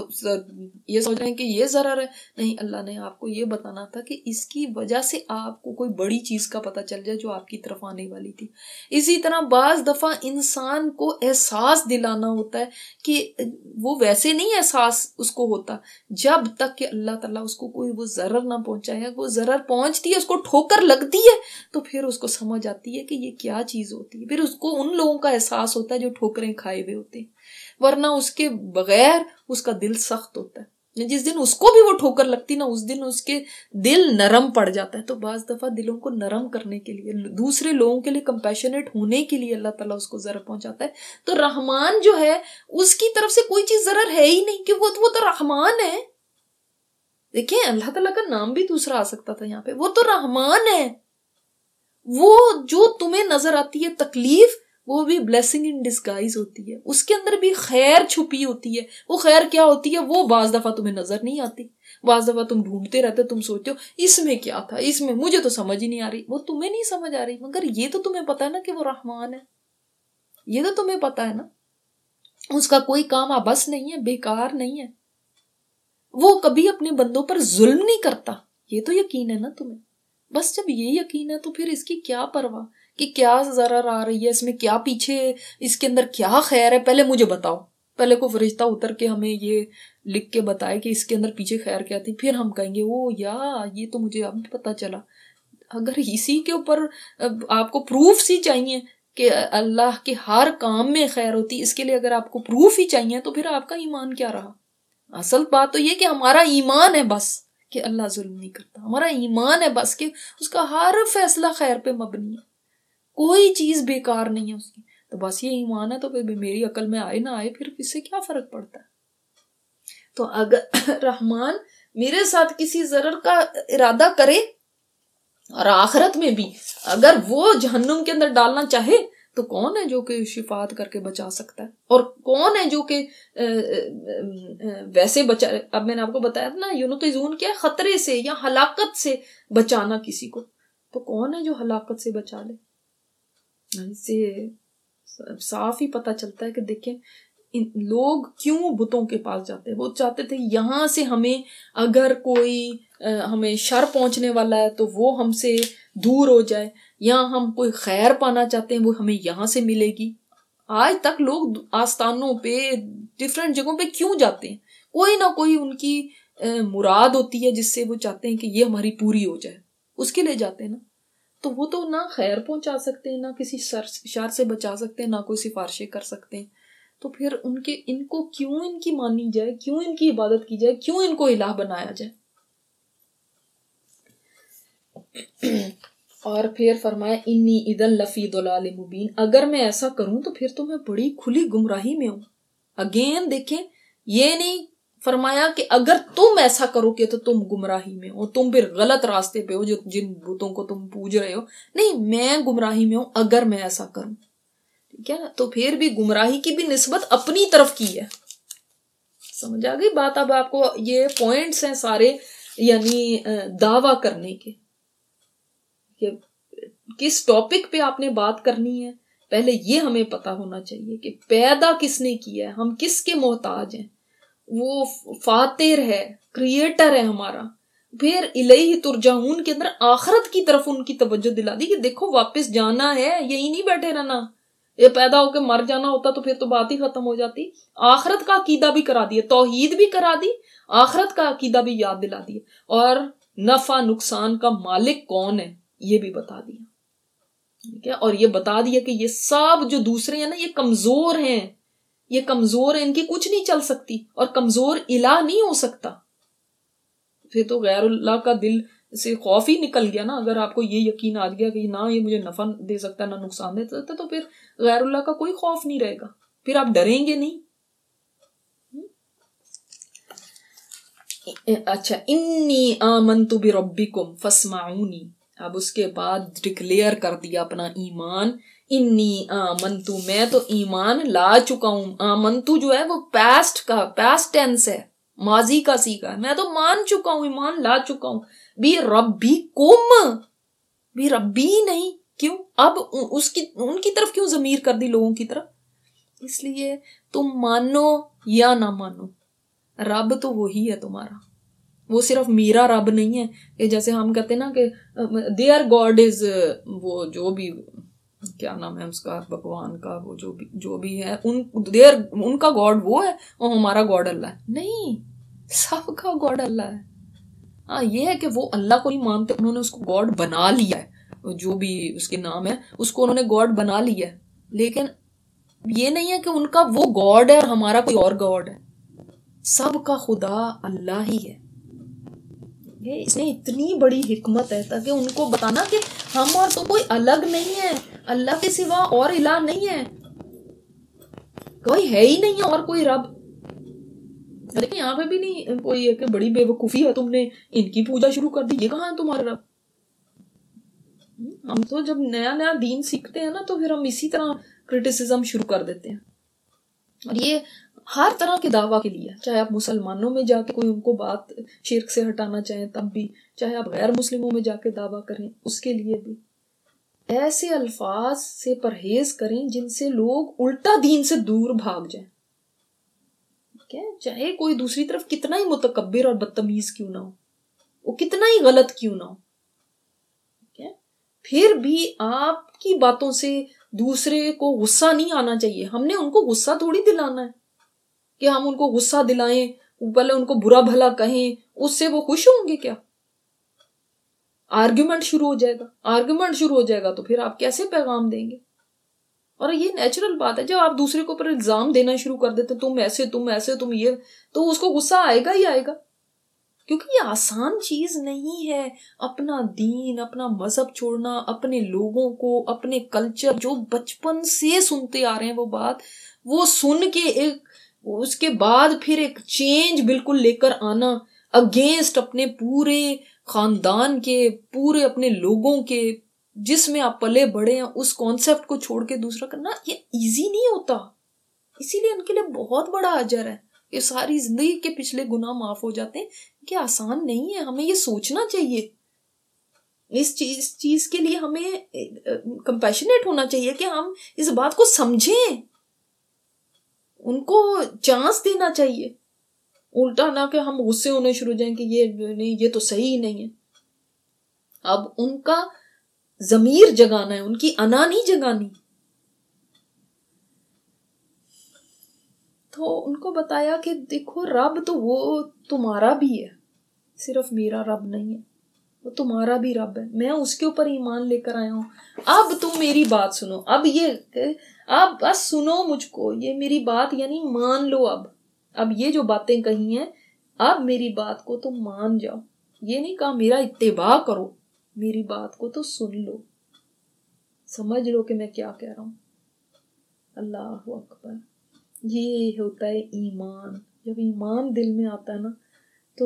ये सोच रहे हैं कि ये जरर है, नहीं, अल्लाह ने आपको ये बताना था कि इसकी वजह से आपको कोई बड़ी चीज का पता चल जाए जो आपकी तरफ आने वाली थी। इसी तरह बाज दफा इंसान को एहसास दिलाना होता है कि वो वैसे नहीं एहसास उसको होता जब तक कि अल्लाह ताला उसको कोई वो जरर ना पहुंचाए। वो जरर पहुंचती है, उसको ठोकर लगती है, तो फिर उसको समझ आती है कि ये क्या चीज होती है। फिर उसको उन लोगों का एहसास होता है जो ठोकरें खाए हुए होते हैं, वरना उसके बगैर उसका दिल सख्त होता है। जिस दिन उसको भी वो ठोकर लगती ना, उस दिन उसके दिल नरम पड़ जाता है। तो बाज दफा दिलों को नरम करने के लिए, दूसरे लोगों के लिए कंपैशनेट होने के लिए अल्लाह ताला उसको जरर पहुंचाता है। तो रहमान जो है उसकी तरफ से कोई चीज जरर है ही नहीं, क्योंकि वो तो वो तो रहमान है। देखिए, अल्लाह ताला का नाम भी दूसरा आ सकता था यहाँ पे, वो तो रहमान है। वो जो तुम्हें नजर आती है तकलीफ, वो भी ब्लेसिंग इन डिस्गाइज होती है, उसके अंदर भी खैर छुपी होती है। वो खैर क्या होती है वो बाज दफा तुम्हें नजर नहीं आती, बाज दफा तुम ढूंढते रहते, तुम सोचते हो इसमें क्या था, इसमें मुझे तो समझ ही नहीं आ रही। वो तुम्हें नहीं समझ आ रही, मगर ये तो तुम्हें पता है ना कि वो रहमान है, ये तो तुम्हें पता है ना, उसका कोई काम आबस नहीं है, बेकार नहीं है, वो कभी अपने बंदों पर जुल्म नहीं करता, ये तो यकीन है ना तुम्हें। बस जब ये यकीन है तो फिर इसकी क्या परवाह कि क्या जरर आ रही है, इसमें क्या पीछे, इसके अंदर क्या खैर है, पहले मुझे बताओ। पहले को फरिश्ता उतर के हमें ये लिख के बताए कि इसके अंदर पीछे खैर क्या थी, फिर हम कहेंगे ओ या ये तो मुझे अब पता चला। अगर इसी के ऊपर आपको प्रूफ ही चाहिए कि अल्लाह के हर काम में खैर होती, इसके लिए अगर आपको प्रूफ ही चाहिए तो फिर आपका ईमान क्या रहा? असल बात तो ये कि हमारा ईमान है बस कि अल्लाह जुल्म नहीं करता, हमारा ईमान है बस कि उसका हर फैसला खैर पे मबनी है, कोई चीज बेकार नहीं है उसकी। तो बस ये ईमान है, तो फिर मेरी अकल में आए ना आए फिर इससे क्या फर्क पड़ता है। तो अगर रहमान मेरे साथ किसी जरर का इरादा करे और आखिरत में भी अगर वो जहन्नुम के अंदर डालना चाहे, तो कौन है जो कि शिफात करके बचा सकता है, और कौन है जो कि वैसे बचा। अब मैंने आपको बताया ना, युनक़िज़ून क्या, खतरे से या हलाकत से बचाना किसी को, तो कौन है जो हलाकत से बचा ले। इससे साफ ही पता चलता है कि देखें इन लोग क्यों बुतों के पास जाते हैं। वो चाहते थे यहां से हमें अगर कोई आ, हमें शर पहुंचने वाला है तो वो हमसे दूर हो जाए, या हम कोई खैर पाना चाहते हैं वो हमें यहां से मिलेगी। आज तक लोग आस्थानों पे, डिफरेंट जगहों पे क्यों जाते हैं? कोई ना कोई उनकी आ, मुराद होती है जिससे वो चाहते हैं कि ये हमारी पूरी हो जाए, उसके लिए जाते हैं ना। तो वो तो ना खैर पहुंचा सकते हैं, ना किसी शर शर से बचा सकते हैं, ना कोई सिफारिशें कर सकते हैं। तो फिर उनके इनको क्यों इनकी मानी जाए, क्यों इनकी इबादत की जाए, क्यों इनको इलाह बनाया जाए? और फिर फरमाया इन्नी इदन लफी दुलाल मुबीन, अगर मैं ऐसा करूं तो फिर तो मैं बड़ी खुली गुमराही में हूं। अगेन देखें, ये नहीं फरमाया कि अगर तुम ऐसा करोगे तो तुम गुमराही में हो, तुम फिर गलत रास्ते पे हो जो जिन बुतों को तुम पूज रहे हो। नहीं, मैं गुमराही में हूं अगर मैं ऐसा करूं, ठीक है ना। तो फिर भी गुमराही की भी निस्बत अपनी तरफ की है। समझ आ गई बात। अब आपको ये पॉइंट्स हैं सारे, यानी दावा करने के कि किस टॉपिक पे आपने बात करनी है। पहले ये हमें पता होना चाहिए कि पैदा किसने किया है, हम किसके मोहताज हैं। वो फातिर है, क्रिएटर है हमारा। फिर इलैहि तुरजाऊन के अंदर आखिरत की तरफ उनकी तवज्जो दिला दी कि देखो वापस जाना है, यही नहीं बैठे रहना। ये पैदा होकर मर जाना होता तो फिर तो बात ही खत्म हो जाती। आखिरत का अकीदा भी करा दिया, तौहीद भी करा दी, आखिरत का अकीदा भी याद दिला दिया, और नफा नुकसान का मालिक कौन है ये भी बता दिया, ठीक है। और ये बता दिया कि ये सब जो दूसरे हैं ना, ये कमजोर हैं, ये कमजोर है, इनकी कुछ नहीं चल सकती, और कमजोर इलाह नहीं हो सकता। फिर तो गैरुल्लाह का दिल से खौफ ही निकल गया ना। अगर आपको ये यकीन आ गया कि ना ये मुझे नफा दे सकता है ना नुकसान दे सकता, तो फिर गैरुल्लाह का कोई खौफ नहीं रहेगा, फिर आप डरेंगे नहीं। अच्छा, इन्नी आमनतु बिरब्बिकुम फस्माऊनी, अब उसके बाद डिक्लेयर कर दिया अपना ईमान। इन्नी आमनतु, मैं तो ईमान ला चुका हूं। आमनतु जो है वो पास्ट का पास्ट टेंस है, माजी का सीखा है। मैं तो मान चुका हूं, ईमान ला चुका हूं। बी रब्बी कुम, बी रब्बी नहीं, क्यों अब उसकी उनकी तरफ क्यों जमीर कर दी, लोगों की तरफ? इसलिए तुम मानो या ना मानो, रब तो वही है तुम्हारा। वो सिर्फ मेरा रब नहीं है कि जैसे हम कहते हैं ना कि देयर गॉड इज, वो जो भी क्या नाम है उसका, भगवान का, वो जो भी जो भी है, उन देयर उनका गॉड वो है और हमारा गॉड अल्लाह है। नहीं, सबका गॉड अल्लाह है। हाँ, ये है कि वो अल्लाह को नहीं मानते, उन्होंने उसको गॉड बना लिया है, जो भी उसके नाम है उसको उन्होंने गॉड बना लिया है। लेकिन ये नहीं है कि उनका वो गॉड है और हमारा कोई और गॉड है। सबका खुदा अल्लाह ही है। ये इसमें इतनी बड़ी हिकमत है ताकि उनको बताना कि हम और तो कोई अलग नहीं है, अल्लाह के सिवा और इलाह नहीं है, कोई है ही नहीं है और कोई रब। देखिए यहाँ पे भी नहीं कोई है कि बड़ी बेवकूफी है, तुमने इनकी पूजा शुरू कर दी, ये कहाँ है तुम्हारा रब। हम तो जब नया नया दीन सीखते हैं ना तो फिर हम इसी तरह क्रिटिसिज्म शुरू कर देते हैं। और ये हर तरह के दावा के लिए, चाहे आप मुसलमानों में जाके कोई उनको बात शिर्क से हटाना चाहें तब भी, चाहे आप गैर मुस्लिमों में जाके दावा करें उसके लिए भी, ऐसे अल्फाज से परहेज करें जिनसे लोग उल्टा दीन से दूर भाग जाएं। क्या, चाहे कोई दूसरी तरफ कितना ही मुतकब्बिर और बदतमीज क्यों ना हो, वो कितना ही गलत क्यों ना हो, क्या, फिर भी आपकी बातों से दूसरे को गुस्सा नहीं आना चाहिए। हमने उनको गुस्सा थोड़ी दिलाना है कि हम उनको गुस्सा दिलाएं, पहले उनको बुरा भला कहें, उससे वो खुश होंगे क्या? आर्ग्यूमेंट शुरू हो जाएगा, आर्ग्यूमेंट शुरू हो जाएगा तो फिर आप कैसे पैगाम देंगे? और ये नेचुरल बात है, जब आप दूसरे को पर इल्जाम देना शुरू कर देते, तुम ऐसे तुम ऐसे तुम ये, तो उसको गुस्सा आएगा ही आएगा, क्योंकि ये आसान चीज नहीं है। अपना दीन, अपना मजहब छोड़ना, अपने लोगों को, अपने कल्चर जो बचपन से सुनते आ रहे हैं वो बात, वो सुन के एक उसके बाद फिर एक चेंज बिल्कुल लेकर आना अगेंस्ट अपने पूरे खानदान के, पूरे अपने लोगों के, जिसमें आप पले बड़े हैं, उस कॉन्सेप्ट को छोड़ के दूसरा करना, ये इजी नहीं होता। इसीलिए उनके लिए बहुत बड़ा अजर है, ये सारी जिंदगी के पिछले गुनाह माफ हो जाते हैं। कि आसान नहीं है, हमें ये सोचना चाहिए। इस चीज चीज के लिए हमें कंपैशनेट होना चाहिए कि हम इस बात को समझें, उनको चांस देना चाहिए। उल्टा ना कि हम गुस्से होने शुरू हो जाएं कि ये नहीं, ये तो सही ही नहीं है। अब उनका जमीर जगाना है, उनकी अना नहीं जगानी। तो उनको बताया कि देखो रब तो वो तुम्हारा भी है, सिर्फ मेरा रब नहीं है, वो तुम्हारा भी रब है, मैं उसके ऊपर ईमान लेकर आया हूं। अब तुम मेरी बात सुनो, अब ये अब बस सुनो मुझको, ये मेरी बात यानी मान लो। अब अब ये जो बातें कही हैं, अब मेरी बात को तुम मान जाओ। ये नहीं कहा मेरा इत्तेबा करो, मेरी बात को तो सुन लो, समझ लो कि मैं क्या कह रहा हूं। अल्लाह अकबर। ये होता है ईमान। जब ईमान दिल में आता है ना तो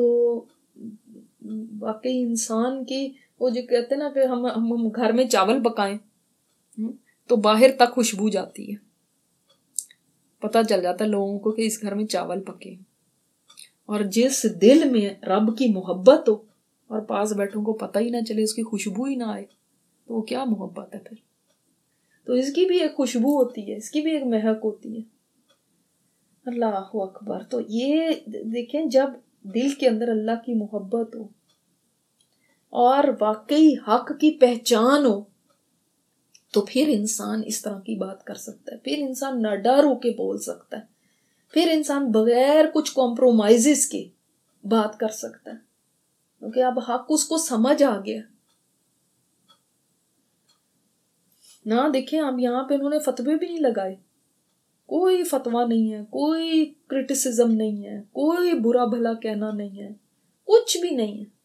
वाकई इंसान की, वो जो कहते हैं ना कि हम हम घर में चावल पकाएं तो बाहर तक खुशबू जाती है, पता चल जाता है लोगों को कि इस घर में चावल पके। और जिस दिल में रब की मोहब्बत हो और पास बैठों को पता ही ना चले, उसकी खुशबू ही ना आए, तो वो क्या मोहब्बत है फिर। तो इसकी भी एक खुशबू होती है, इसकी भी एक महक होती है। अल्लाह अकबर। तो ये देखें, जब दिल के अंदर अल्लाह की मोहब्बत हो और वाकई हक की पहचान हो तो फिर इंसान इस तरह की बात कर सकता है, फिर इंसान न डर होके बोल सकता है, फिर इंसान बगैर कुछ कॉम्प्रोमाइजेस के बात कर सकता है, क्योंकि अब हक उसको समझ आ गया ना। देखें, अब यहाँ पे उन्होंने फतवे भी नहीं लगाए, कोई फतवा नहीं है, कोई क्रिटिसिज्म नहीं है, कोई बुरा भला कहना नहीं है, कुछ भी नहीं है।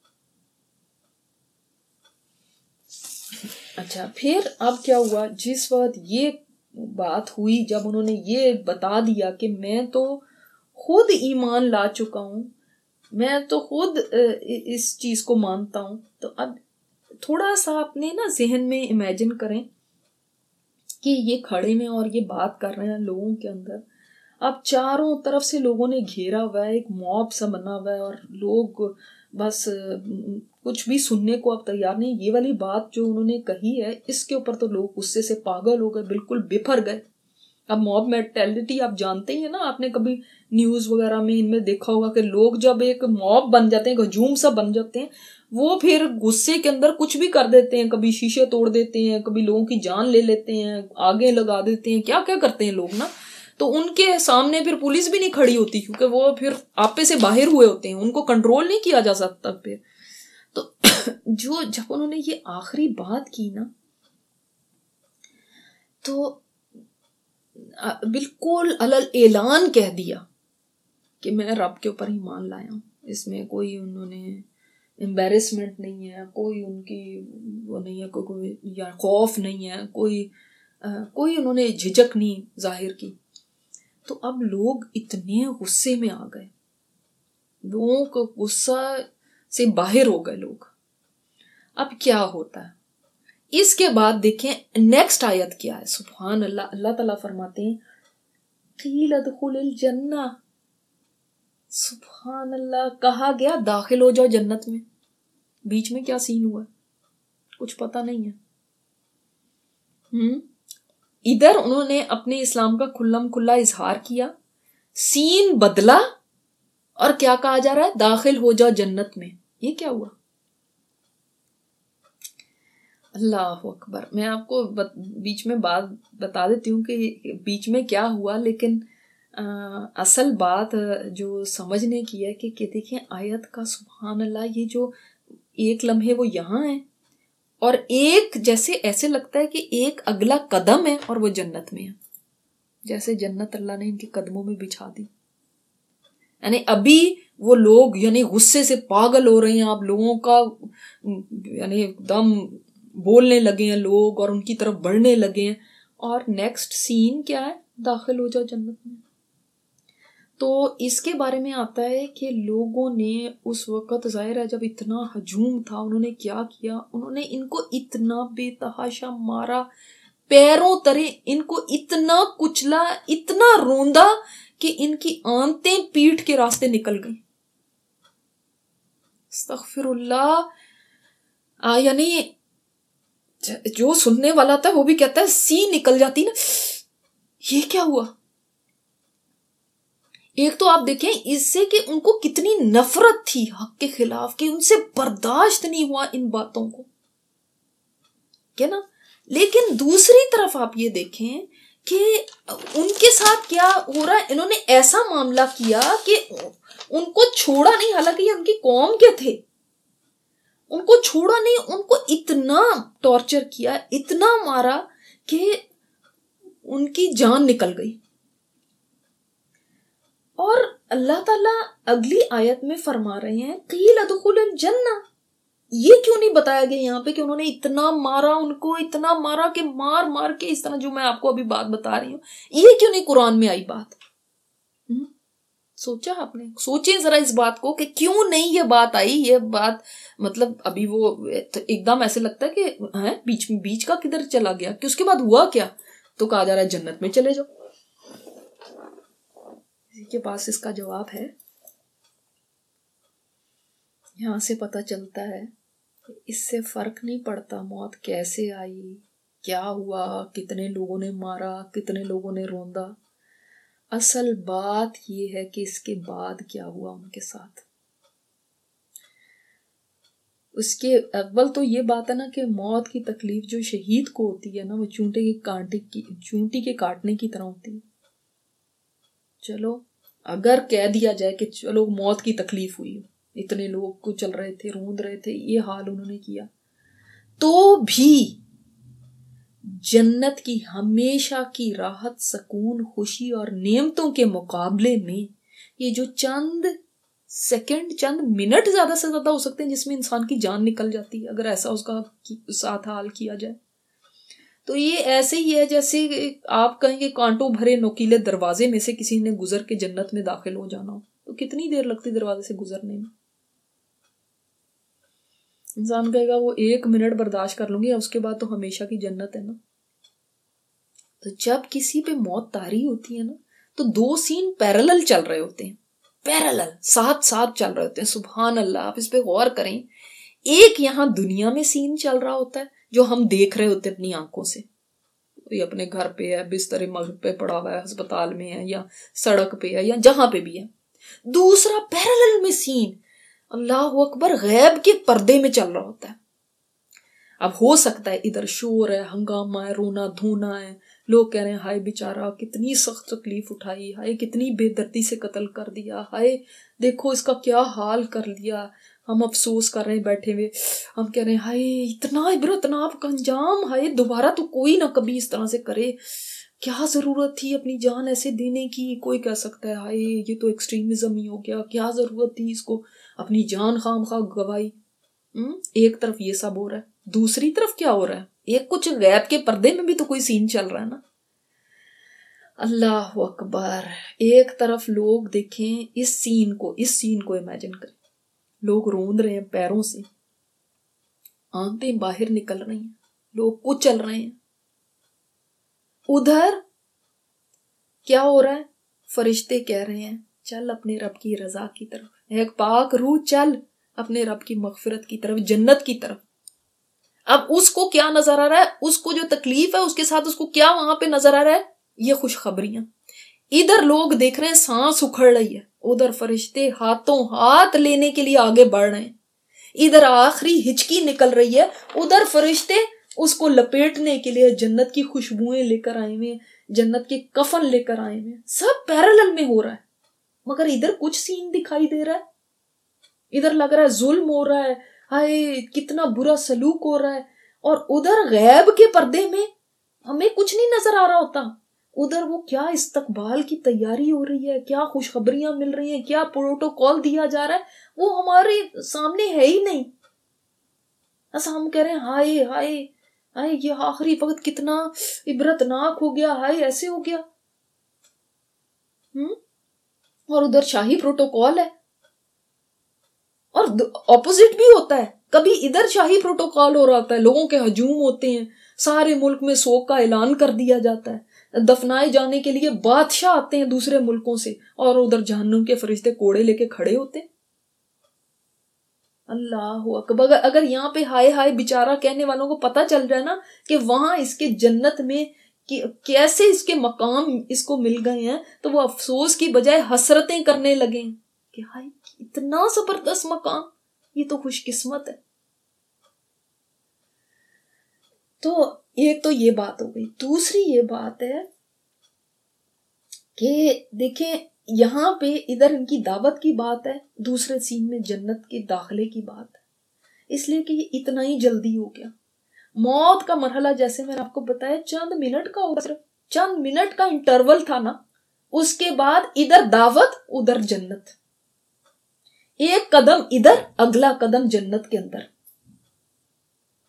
अच्छा, फिर अब क्या हुआ, जिस वक्त ये बात हुई, जब उन्होंने ये बता दिया कि मैं तो खुद ईमान ला चुका हूं, मैं तो खुद इस चीज को मानता हूं, तो अब थोड़ा सा अपने ना जहन में इमेजिन करें कि ये खड़े में और ये बात कर रहे हैं लोगों के अंदर। अब चारों तरफ से लोगों ने घेरा हुआ है, एक मॉब सा बना हुआ है और लोग बस कुछ भी सुनने को अब तैयार नहीं। ये वाली बात जो उन्होंने कही है, इसके ऊपर तो लोग गुस्से से पागल हो गए, बिल्कुल बिफर गए। अब मॉब मेंटालिटी आप जानते ही है ना, आपने कभी न्यूज वगैरह में इनमें देखा होगा कि लोग जब एक मॉब बन जाते हैं, हजूम सा बन जाते हैं, वो फिर गुस्से के अंदर कुछ भी कर देते हैं, कभी शीशे तोड़ देते हैं, कभी लोगों की जान ले लेते हैं, आगे लगा देते हैं, क्या क्या करते हैं लोग ना। तो उनके सामने फिर पुलिस भी नहीं खड़ी होती, क्योंकि वो फिर आपे से बाहर हुए होते हैं, उनको कंट्रोल नहीं किया जा सकता फिर। तो जो जब उन्होंने ये आखिरी बात की ना, तो बिल्कुल अलल ऐलान कह दिया कि मैं रब के ऊपर ईमान लाया हूं। इसमें कोई उन्होंने एम्बेरसमेंट नहीं है, कोई उनकी वो नहीं है, कोई, कोई या खौफ नहीं है, कोई आ, कोई उन्होंने झिझक नहीं जाहिर की। तो अब लोग इतने गुस्से में आ गए, लोगों को गुस्सा से बाहर हो गए लोग। अब क्या होता है इसके बाद देखें नेक्स्ट आयत क्या है। सुभान अल्लाह। अल्लाह ताला फरमाते हैं क़ील अदखुलिल जन्ना। सुभान अल्लाह, कहा गया दाखिल हो जाओ जन्नत में। बीच में क्या सीन हुआ कुछ पता नहीं है। हम्म इधर उन्होंने अपने इस्लाम का खुल्लम खुल्ला इजहार किया, सीन बदला और क्या कहा जा रहा है, दाखिल हो जाओ जन्नत में। ये क्या हुआ? अल्लाह अकबर। मैं आपको बत, बीच में बात बता देती हूँ कि बीच में क्या हुआ, लेकिन आ, असल बात जो समझने की है कि, कि देखिए आयत का सुभान अल्लाह, ये जो एक लम्हे वो यहाँ है और एक जैसे ऐसे लगता है कि एक अगला कदम है और वो जन्नत में है, जैसे जन्नत अल्लाह ने इनके कदमों में बिछा दी। यानी अभी वो लोग यानी गुस्से से पागल हो रहे हैं, आप लोगों का यानी एकदम बोलने लगे हैं लोग और उनकी तरफ बढ़ने लगे हैं, और नेक्स्ट सीन क्या है, दाखिल हो जाओ जन्नत में। तो इसके बारे में आता है कि लोगों ने उस वक़्त, जाहिर है जब इतना हजूम था, उन्होंने क्या किया, उन्होंने इनको इतना बेतहाशा मारा, पैरों तरे इनको इतना कुचला, इतना रोंदा कि इनकी आंतें पीठ के रास्ते निकल गई। अस्तगफिरुल्लाह। यानी जो सुनने वाला था वो भी कहता है सी निकल जाती ना, ये क्या हुआ। एक तो आप देखें इससे कि उनको कितनी नफरत थी हक के खिलाफ, कि उनसे बर्दाश्त नहीं हुआ इन बातों को, क्या ना। लेकिन दूसरी तरफ आप ये देखें कि उनके साथ क्या हो रहा है, इन्होंने ऐसा मामला किया कि उनको छोड़ा नहीं, हालांकि ये उनकी कौम के थे, उनको छोड़ा नहीं, उनको इतना टॉर्चर किया, इतना मारा कि उनकी जान निकल गई। और अल्लाह ताला अगली आयत में फरमा रहे हैं क़ील अदखुलिल जन्ना, ये क्यों नहीं बताया गया यहाँ पे कि उन्होंने इतना मारा उनको, इतना मारा कि मार मार के इस तरह जो मैं आपको अभी बात बता रही हूँ, ये क्यों नहीं कुरान में आई बात? हुँ? सोचा आपने? सोचें जरा इस बात को कि क्यों नहीं ये बात आई। ये बात मतलब अभी वो तो एकदम ऐसे लगता है कि है बीच में बीच का किधर चला गया, कि उसके बाद हुआ क्या? तो कहा जा रहा है जन्नत में चले जाओ। किसी के पास इसका जवाब है? यहां से पता चलता है इससे फर्क नहीं पड़ता मौत कैसे आई, क्या हुआ, कितने लोगों ने मारा, कितने लोगों ने रोंदा। असल बात यह है कि इसके बाद क्या हुआ उनके साथ। उसके अव्वल तो ये बात है ना कि मौत की तकलीफ जो शहीद को होती है ना, वो चूंटे के कांटे की चूंटी के काटने की तरह होती है। चलो अगर कह दिया जाए कि चलो मौत की तकलीफ हुई, इतने लोग को चल रहे थे, रोंद रहे थे, ये हाल उन्होंने किया, तो भी जन्नत की हमेशा की राहत, सुकून, खुशी और नेमतों के मुकाबले में ये जो चंद सेकंड, चंद मिनट ज्यादा से ज्यादा हो सकते हैं जिसमें इंसान की जान निकल जाती है, अगर ऐसा उसका साथ हाल किया जाए। तो ये ऐसे ही है जैसे आप कहेंगे कांटों भरे नोकीले दरवाजे में से किसी ने गुजर के जन्नत में दाखिल हो जाना हो, तो कितनी देर लगती दरवाजे से गुजरने में? इंसान कहेगा वो एक मिनट बर्दाश्त कर लूंगी, उसके बाद तो हमेशा की जन्नत है ना। तो जब किसी पे मौत तारी होती है ना, तो दो सीन पैरेलल चल रहे होते हैं, पैरेलल साथ साथ चल रहे होते हैं। सुभान अल्लाह, आप इस पे गौर करें। एक यहाँ दुनिया में सीन चल रहा होता है जो हम देख रहे होते हैं अपनी आंखों से, कोई अपने घर पे है, बिस्तर मर्ग पे पड़ा हुआ है, अस्पताल में है, या सड़क पे है, या जहां पे भी है। दूसरा पैरेलल में सीन अल्लाह अकबर गैब के पर्दे में चल रहा होता है। अब हो सकता है इधर शोर है, हंगामा है, रोना धोना है, लोग कह रहे हैं हाय बेचारा कितनी सख्त तकलीफ उठाई, हाय कितनी बेदर्दी से कत्ल कर दिया, हाय देखो इसका क्या हाल कर लिया। हम अफसोस कर रहे हैं बैठे हुए, हम कह रहे हैं हाय इतना इबरतनाक का अंजाम, हाय दोबारा तो कोई ना कभी इस तरह से करे, क्या जरूरत थी अपनी जान ऐसे देने की। कोई कह सकता है हाय ये तो एक्सट्रीमिज्म ही हो गया, क्या जरूरत थी इसको अपनी जान खाम खा गवाई। एक तरफ ये सब हो रहा है, दूसरी तरफ क्या हो रहा है, एक कुछ गैब के पर्दे में भी तो कोई सीन चल रहा है ना। अल्लाह अकबर। एक तरफ लोग देखें इस सीन को, इस सीन को इमेजिन करें, लोग रोंद रहे हैं पैरों से, आंखें बाहर निकल रही हैं, लोग कुचल रहे हैं। उधर क्या हो रहा है, फरिश्ते कह रहे हैं चल अपने रब की रजा की तरफ, एक पाक रूह चल अपने रब की मगफिरत की तरफ, जन्नत की तरफ। अब उसको क्या नजर आ रहा है, उसको जो तकलीफ है उसके साथ उसको क्या वहां पे नजर आ रहा है, ये खुशखबरियां। इधर लोग देख रहे हैं सांस उखड़ रही है, उधर फरिश्ते हाथों हाथ लेने के लिए आगे बढ़ रहे हैं। इधर आखिरी हिचकी निकल रही है, उधर फरिश्ते उसको लपेटने के लिए जन्नत की खुशबुएं लेकर आए हुए, जन्नत के कफन लेकर आए हुए। सब पैरेलल में हो रहा है, मगर इधर कुछ सीन दिखाई दे रहा है। इधर लग रहा है जुल्म हो रहा है, हाय कितना बुरा सलूक हो रहा है, और उधर गैब के पर्दे में हमें कुछ नहीं नजर आ रहा होता। उधर वो क्या इस्तकबाल की तैयारी हो रही है, क्या खुशखबरियां मिल रही हैं, क्या प्रोटोकॉल दिया जा रहा है, वो हमारे सामने है ही नहीं। ऐसा हम कह रहे हैं हाय हाय हाय ये आखिरी वक्त कितना इबरतनाक हो गया, हाय ऐसे हो गया। हम्म और उधर शाही प्रोटोकॉल है, और ऑपोजिट भी होता है। कभी इधर शाही प्रोटोकॉल हो रहा होता है, लोगों के हजूम होते हैं, सारे मुल्क में शोक का ऐलान कर दिया जाता है, दफनाए जाने के लिए बादशाह आते हैं दूसरे मुल्कों से, और उधर जहन्नुम के फरिश्ते कोड़े लेके खड़े होते हैं। अल्लाह अकबर। अगर यहाँ पे हाय हाय बेचारा कहने वालों को पता चल रहा है ना कि वहां इसके जन्नत में कि कैसे इसके मकाम इसको मिल गए हैं, तो वो अफसोस की बजाय हसरतें करने लगे कि हाय इतना जबरदस्त मकाम, ये तो खुशकिस्मत है। तो एक तो ये बात हो गई। दूसरी ये बात है कि देखें यहां पे इधर इनकी दावत की बात है, दूसरे सीन में जन्नत के दाखिले की बात है, इसलिए कि ये इतना ही जल्दी हो गया। मौत का मरहला जैसे मैंने आपको बताया चंद मिनट का होगा, सिर्फ चंद मिनट का इंटरवल था ना, उसके बाद इधर दावत उधर जन्नत, एक कदम इधर अगला कदम जन्नत के अंदर।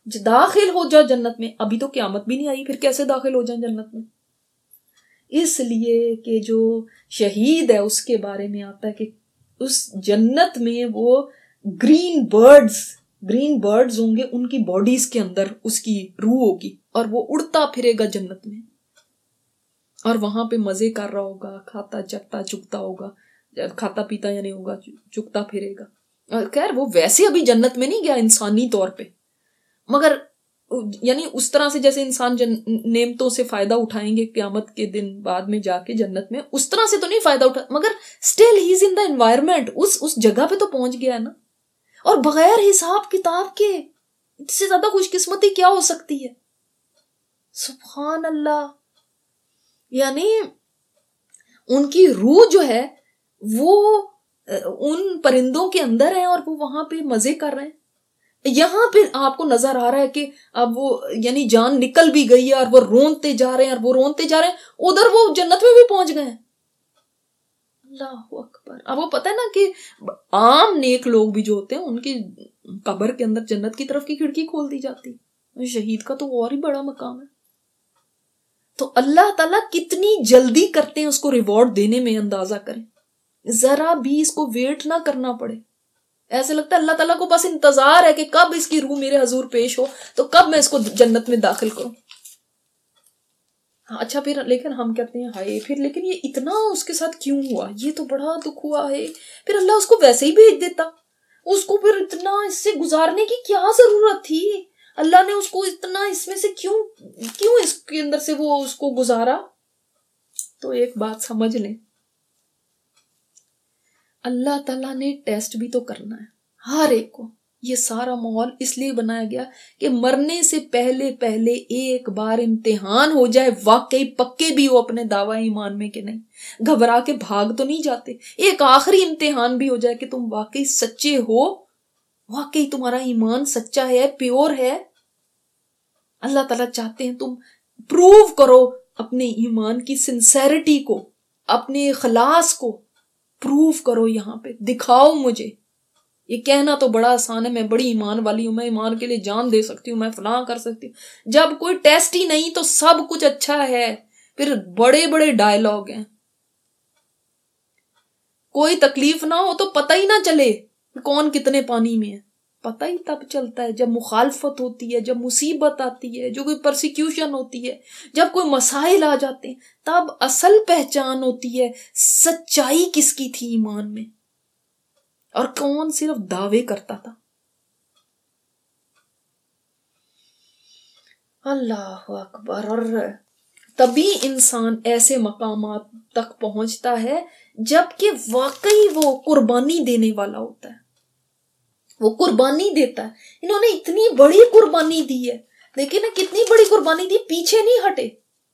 दाखिल हो जाओ जन्नत में। अभी तो क़यामत भी नहीं आई, फिर कैसे दाखिल हो जाए जन्नत में? इसलिए कि जो शहीद है उसके बारे में आता है कि उस जन्नत में वो ग्रीन बर्ड्स ग्रीन बर्ड्स होंगे, उनकी बॉडीज के अंदर उसकी रूह होगी और वो उड़ता फिरेगा जन्नत में और वहां पे मजे कर रहा होगा, खाता चकता चुकता होगा, खाता पीता या नहीं होगा, चुकता फिरेगा। खैर वो वैसे अभी जन्नत में नहीं गया इंसानी तौर पे, मगर यानी उस तरह से जैसे इंसान नेमतों से फायदा उठाएंगे क़यामत के दिन बाद में जाके जन्नत में, उस तरह से तो नहीं फायदा उठा, मगर still he is in the environment, उस उस जगह पे तो पहुंच गया है ना। और बगैर हिसाब किताब के इससे ज्यादा खुशकिस्मती क्या हो सकती है? सुभान अल्लाह। यानी उनकी रूह जो है वो उन परिंदों के अंदर है और वो वहां पे मजे कर रहे हैं। यहां पे आपको नजर आ रहा है कि अब वो यानी जान निकल भी गई है और वो रोनते जा रहे हैं और वो रोनते जा रहे हैं, उधर वो जन्नत में भी पहुंच गए हैं। अल्लाह अकबर। अब वो पता है ना कि आम नेक लोग भी जो होते हैं उनकी कब्र के अंदर जन्नत की तरफ की खिड़की खोल दी जाती, शहीद का तो और ही बड़ा मकाम है। तो अल्लाह ताला कितनी जल्दी करते हैं उसको रिवॉर्ड देने में, अंदाजा करें, जरा भी इसको वेट ना करना पड़े। ऐसे लगता है अल्लाह ताला को बस इंतजार है कि कब इसकी रूह मेरे हजूर पेश हो तो कब मैं इसको जन्नत में दाखिल करूं। हाँ, अच्छा फिर लेकिन हम कहते हैं हाय फिर लेकिन ये इतना उसके साथ क्यों हुआ, ये तो बड़ा दुख हुआ है, फिर अल्लाह उसको वैसे ही भेज देता, उसको फिर इतना इससे गुजारने की क्या जरूरत थी, अल्लाह ने उसको इतना इसमें से क्यों क्यों इसके अंदर से वो उसको गुजारा। तो एक बात समझ लें, अल्लाह ताला ने टेस्ट भी तो करना है हर एक को। ये सारा माहौल इसलिए बनाया गया कि मरने से पहले पहले एक बार इम्तिहान हो जाए, वाकई पक्के भी हो अपने दावा ईमान में कि नहीं, घबरा के भाग तो नहीं जाते, एक आखिरी इम्तिहान भी हो जाए कि तुम वाकई सच्चे हो, वाकई तुम्हारा ईमान सच्चा है, प्योर है। अल्लाह ताला चाहते हैं तुम प्रूव करो अपने ईमान की सिंसेरिटी को, अपने इखलास को प्रूव करो, यहां पे दिखाओ मुझे। ये कहना तो बड़ा आसान है, मैं बड़ी ईमान वाली हूं, मैं ईमान के लिए जान दे सकती हूँ, मैं फलां कर सकती हूँ। जब कोई टेस्ट ही नहीं तो सब कुछ अच्छा है, फिर बड़े बड़े डायलॉग हैं। कोई तकलीफ ना हो तो पता ही ना चले कौन कितने पानी में है, पता ही तब चलता है जब मुखालफत होती है, जब मुसीबत आती है, जो कोई परसिक्यूशन होती है, जब कोई मसाइल आ जाते हैं, तब असल पहचान होती है सच्चाई किसकी थी ईमान में और कौन सिर्फ दावे करता था। अल्लाह अकबर। और तभी इंसान ऐसे मकामात तक पहुंचता है जबकि वाकई वो कुर्बानी देने वाला होता है, वो कुर्बानी देता है। इन्होंने इतनी बड़ी कुर्बानी दी है, देखिए ना कितनी बड़ी कुर्बानी दी, पीछे नहीं हटे,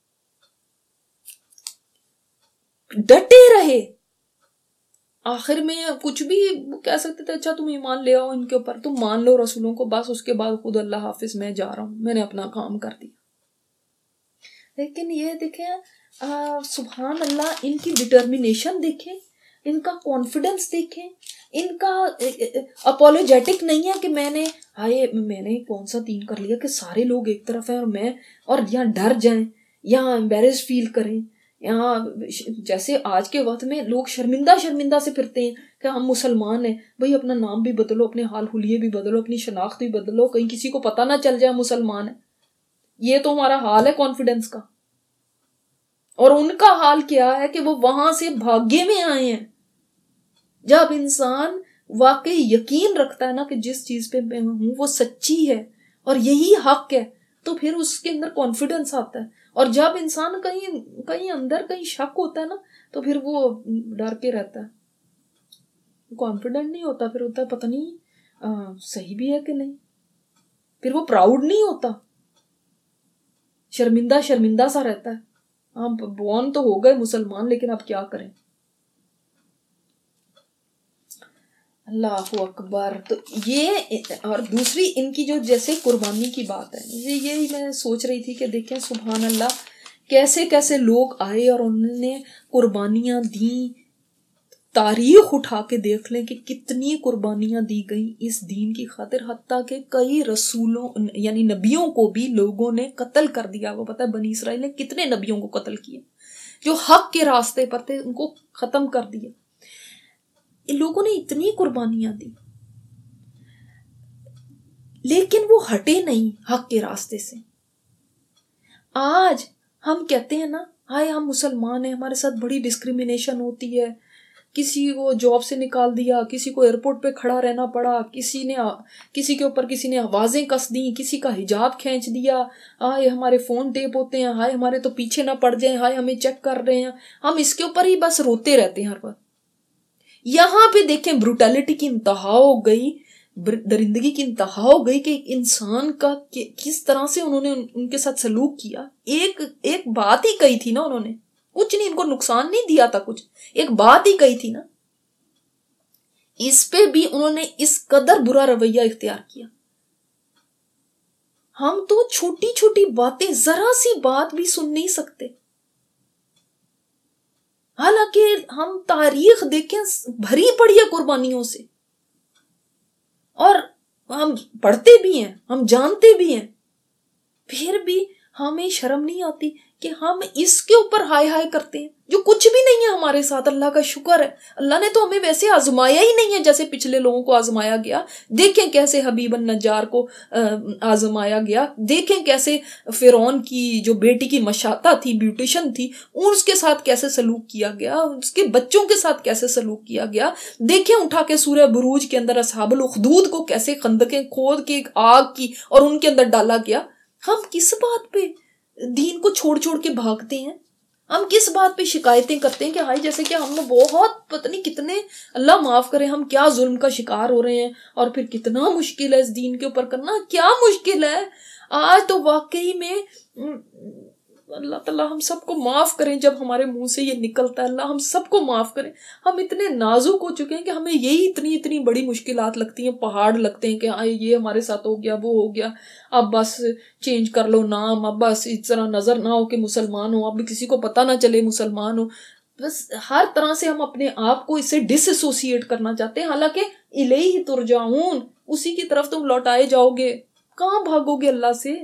डटे रहे। आखिर में कुछ भी कह सकते थे, अच्छा तुम ईमान ले आओ इनके ऊपर, तुम मान लो रसूलों को, बस उसके बाद खुद अल्लाह हाफिज मैं जा रहा हूं, मैंने अपना काम कर दिया। लेकिन ये देखें सुभान अल्लाह, इनकी डिटर्मिनेशन देखें, इनका कॉन्फिडेंस देखें, इनका अपोलोजेटिक नहीं है कि मैंने हाय मैंने कौन सा दीन कर लिया कि सारे लोग एक तरफ हैं और मैं, और यहाँ डर जाएं, यहाँ एम्बेरेस फील करें, यहाँ जैसे आज के वक्त में लोग शर्मिंदा शर्मिंदा से फिरते हैं कि हम मुसलमान हैं। भाई अपना नाम भी बदलो, अपने हाल हुलिये भी बदलो, अपनी शनाख्त भी बदलो, कहीं किसी को पता ना चल जाए मुसलमान है। ये तो हमारा हाल है कॉन्फिडेंस का। और उनका हाल क्या है कि वो वहां से भाग्य में आए हैं। जब इंसान वाकई यकीन रखता है ना कि जिस चीज पे मैं हूं वो सच्ची है और यही हक है, तो फिर उसके अंदर कॉन्फिडेंस आता है। और जब इंसान कहीं कहीं अंदर कहीं शक होता है ना, तो फिर वो डर के रहता है, कॉन्फिडेंट नहीं होता, फिर होता है पता नहीं आ, सही भी है कि नहीं, फिर वो प्राउड नहीं होता, शर्मिंदा शर्मिंदा सा रहता है। हम बॉर्न तो हो गए मुसलमान, लेकिन अब क्या करें। अल्लाह अकबर। तो ये और दूसरी इनकी जो जैसे कुर्बानी की बात है, ये यही मैं सोच रही थी कि देखें सुभान अल्लाह, कैसे कैसे लोग आए और उन्होंने कुर्बानियां दी तारीख उठा के देख लें कि कितनी कुर्बानियां दी गई इस दीन की खातिर, हत्ता के कई रसूलों यानी नबियों को भी लोगों ने कत्ल कर दिया। वो पता है बनी इसराइल ने कितने नबियों को कत्ल किया जो हक के रास्ते पर थे, उनको खत्म कर दिया। इन लोगों ने इतनी कुर्बानियां दी लेकिन वो हटे नहीं हक के रास्ते से। आज हम कहते हैं ना, हाय हम मुसलमान हैं, हमारे साथ बड़ी डिस्क्रिमिनेशन होती है, किसी को जॉब से निकाल दिया, किसी को एयरपोर्ट पे खड़ा रहना पड़ा, किसी ने किसी के ऊपर किसी ने आवाजें कस दी, किसी का हिजाब खींच दिया, हाय हमारे फोन टेप होते हैं, हाय हमारे तो पीछे ना पड़ जाए, हाय हमें चेक कर रहे हैं। हम इसके ऊपर ही बस रोते रहते हैं हर बार। यहां पे देखें ब्रूटैलिटी की इंतहा हो गई, दरिंदगी की इंतहा हो गई कि इंसान का किस तरह से उन्होंने उन, उनके साथ सलूक किया। एक एक बात ही कही थी ना उन्होंने, कुछ नहीं, इनको नुकसान नहीं दिया था कुछ, एक बात ही कही थी ना, इस पे भी उन्होंने इस कदर बुरा रवैया इख्तियार किया। हम तो छोटी छोटी बातें, जरा सी बात भी सुन नहीं सकते, हालांकि हम तारीख देखें भरी पड़ी है कुर्बानियों से, और हम पढ़ते भी हैं, हम जानते भी हैं, फिर भी हमें शर्म नहीं आती कि हम इसके ऊपर हाय हाय करते हैं जो कुछ भी नहीं है हमारे साथ। अल्लाह का शुक्र है, अल्लाह ने तो हमें वैसे आजमाया ही नहीं है जैसे पिछले लोगों को आजमाया गया। देखें कैसे हबीबन नज्जार को आजमाया गया, देखें कैसे फिरौन की जो बेटी की मशाता थी, ब्यूटिशन थी, उसके साथ कैसे सलूक किया गया, उसके बच्चों के साथ कैसे सलूक किया गया। देखें उठा के सूरह बुरूज के अंदर असहाबुल उखदूद को कैसे खंदकें खोद के एक आग की और उनके अंदर डाला गया। हम किस बात पे दीन को छोड़ छोड़ के भागते हैं, हम किस बात पे शिकायतें करते हैं कि हाय जैसे कि हम बहुत पता नहीं कितने, अल्लाह माफ करे, हम क्या जुल्म का शिकार हो रहे हैं, और फिर कितना मुश्किल है इस दीन के ऊपर करना, क्या मुश्किल है। आज तो वाकई में अल्लाह ताला हम सबको माफ करें, जब हमारे मुंह से ये निकलता है, अल्लाह हम सबको माफ करें। हम इतने नाजुक हो चुके हैं कि हमें यही इतनी इतनी बड़ी मुश्किलात लगती हैं, पहाड़ लगते हैं कि हाँ ये हमारे साथ हो गया, वो हो गया, अब बस चेंज कर लो नाम, अब बस इस तरह नजर ना हो कि मुसलमान हो, अब किसी को पता ना चले मुसलमान हो। बस हर तरह से हम अपने आप को इससे डिसएसोसिएट करना चाहते हैं, हालांकि इलैहि तुरजाऊन, उसी की तरफ तुम लौटाए जाओगे, कहाँ भागोगे अल्लाह से।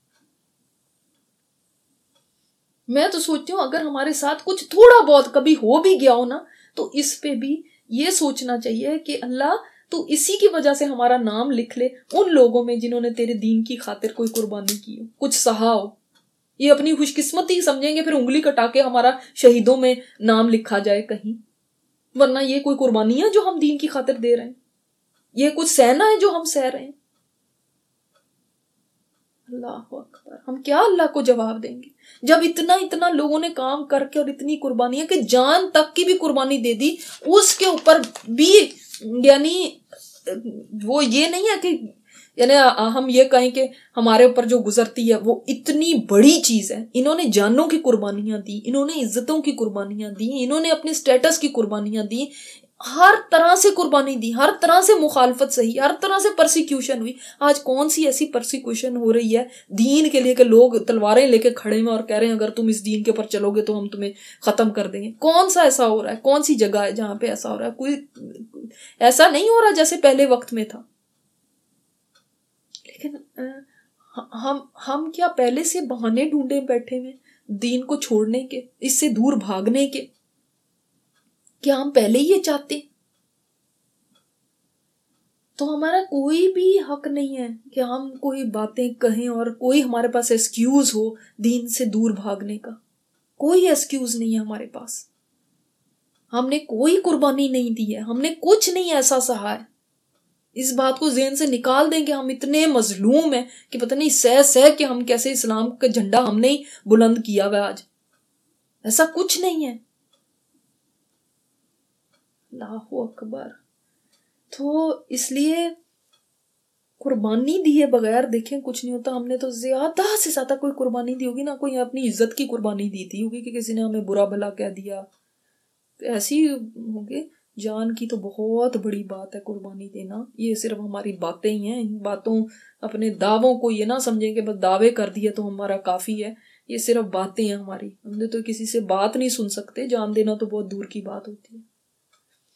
मैं तो सोचती हूँ अगर हमारे साथ कुछ थोड़ा बहुत कभी हो भी गया हो ना, तो इस पे भी ये सोचना चाहिए कि अल्लाह तू इसी की वजह से हमारा नाम लिख ले उन लोगों में जिन्होंने तेरे दीन की खातिर कोई कुर्बानी की हो, कुछ सहा हो। ये अपनी खुशकिस्मती समझेंगे, फिर उंगली कटा के हमारा शहीदों में नाम लिखा जाए कहीं, वरना ये कोई कुर्बानी है जो हम दीन की खातिर दे रहे हैं, ये कुछ सहना है जो हम सह रहे हैं। अल्लाह अकबर, हम क्या अल्लाह को जवाब देंगे जब इतना इतना लोगों ने काम करके और इतनी कुर्बानियां कि जान तक की भी कुर्बानी दे दी, उसके ऊपर भी यानी वो ये नहीं है कि यानी हम ये कहें कि हमारे ऊपर जो गुजरती है वो इतनी बड़ी चीज है। इन्होंने जानों की कुर्बानियां दी, इन्होंने इज्जतों की कुर्बानियां दी, इन्होंने अपने स्टेटस की कुर्बानियां दी, हर तरह से कुर्बानी दी, हर तरह से मुखालफत सही, हर तरह से परसिक्यूशन हुई। आज कौन सी ऐसी परसिक्यूशन हो रही है दीन के लिए कि लोग तलवारें लेके खड़े हैं और कह रहे हैं अगर तुम इस दीन के ऊपर चलोगे तो हम तुम्हें खत्म कर देंगे। कौन सा ऐसा हो रहा है, कौन सी जगह है जहां पे ऐसा हो रहा है? कोई ऐसा नहीं हो रहा जैसे पहले वक्त में था। लेकिन हम हम क्या पहले से बहाने ढूंढे बैठे हुए दीन को छोड़ने के, इससे दूर भागने के? क्या हम पहले ही ये चाहते? तो हमारा कोई भी हक नहीं है कि हम कोई बातें कहें और कोई हमारे पास एक्सक्यूज हो दीन से दूर भागने का। कोई एक्सक्यूज नहीं है हमारे पास। हमने कोई कुर्बानी नहीं दी है, हमने कुछ नहीं ऐसा सहा है। इस बात को ज़हन से निकाल दें कि हम इतने मजलूम हैं कि पता नहीं सह सह के हम कैसे इस्लाम का झंडा हमने ही बुलंद किया हुआ आज। ऐसा कुछ नहीं है। अल्लाहु अकबर। तो इसलिए कुर्बानी दिए बगैर देखें कुछ नहीं होता। हमने तो ज्यादा से ज्यादा कोई कुर्बानी दी होगी ना, कोई अपनी इज्जत की कुर्बानी दी थी होगी कि किसी ने हमें बुरा भला कह दिया, तो ऐसी होगी। जान की तो बहुत बड़ी बात है कुर्बानी देना। ये सिर्फ हमारी बातें ही हैं। इन बातों अपने दावों को ये ना समझें कि बस दावे कर दिए तो हमारा काफी है। ये सिर्फ बातें हैं हमारी। हमने तो किसी से बात नहीं सुन सकते, जान देना तो बहुत दूर की बात होती है।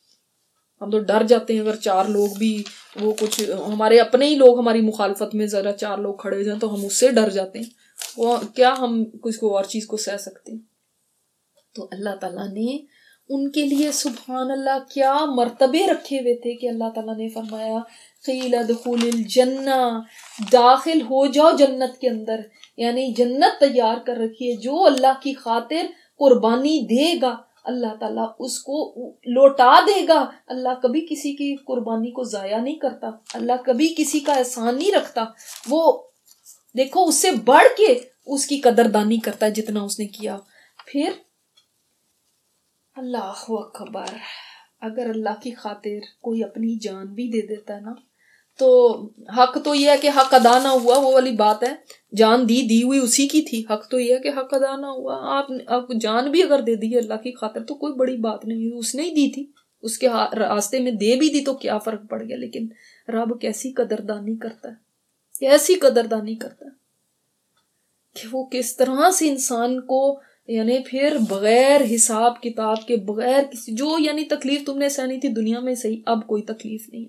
हम तो डर जाते हैं अगर चार लोग भी वो कुछ हमारे अपने ही लोग हमारी मुखालफत में जरा चार लोग खड़े हो जाए तो हम उससे डर जाते हैं, वो क्या हम कुछ को और चीज को सह सकते हैं। तो अल्लाह ताला ने उनके लिए सुभान अल्लाह क्या मर्तबे रखे हुए थे कि अल्लाह ताला ने फरमाया क़ील अदखुलिल जन्ना, दाखिल हो जाओ जन्नत के अंदर, यानी जन्नत तैयार कर रखी है। जो अल्लाह की खातिर कुर्बानी देगा अल्लाह ताला उसको लौटा देगा। अल्लाह कभी किसी की कुर्बानी को जाया नहीं करता, अल्लाह कभी किसी का एहसान नहीं रखता। वो देखो उससे बढ़ के उसकी कदरदानी करता है जितना उसने किया। फिर अल्लाह अकबर, अगर अल्लाह की खातिर कोई अपनी जान भी दे देता है ना, तो हक तो यह है कि हक अदा ना हुआ, वो वाली बात है। जान दी दी हुई उसी की थी, हक तो यह है कि हक अदा ना हुआ। आप, आप जान भी अगर दे दी अल्लाह की खातिर तो कोई बड़ी बात नहीं, उसने ही दी थी, उसके रास्ते में दे भी दी तो क्या फर्क पड़ गया। लेकिन रब कैसी कदरदानी करता है, कैसी कदरदानी करता है कि वो किस तरह से इंसान को, यानी फिर बगैर हिसाब किताब के, बगैर किसी, जो यानी तकलीफ तुमने सहनी थी दुनिया में सही, अब कोई तकलीफ नहीं।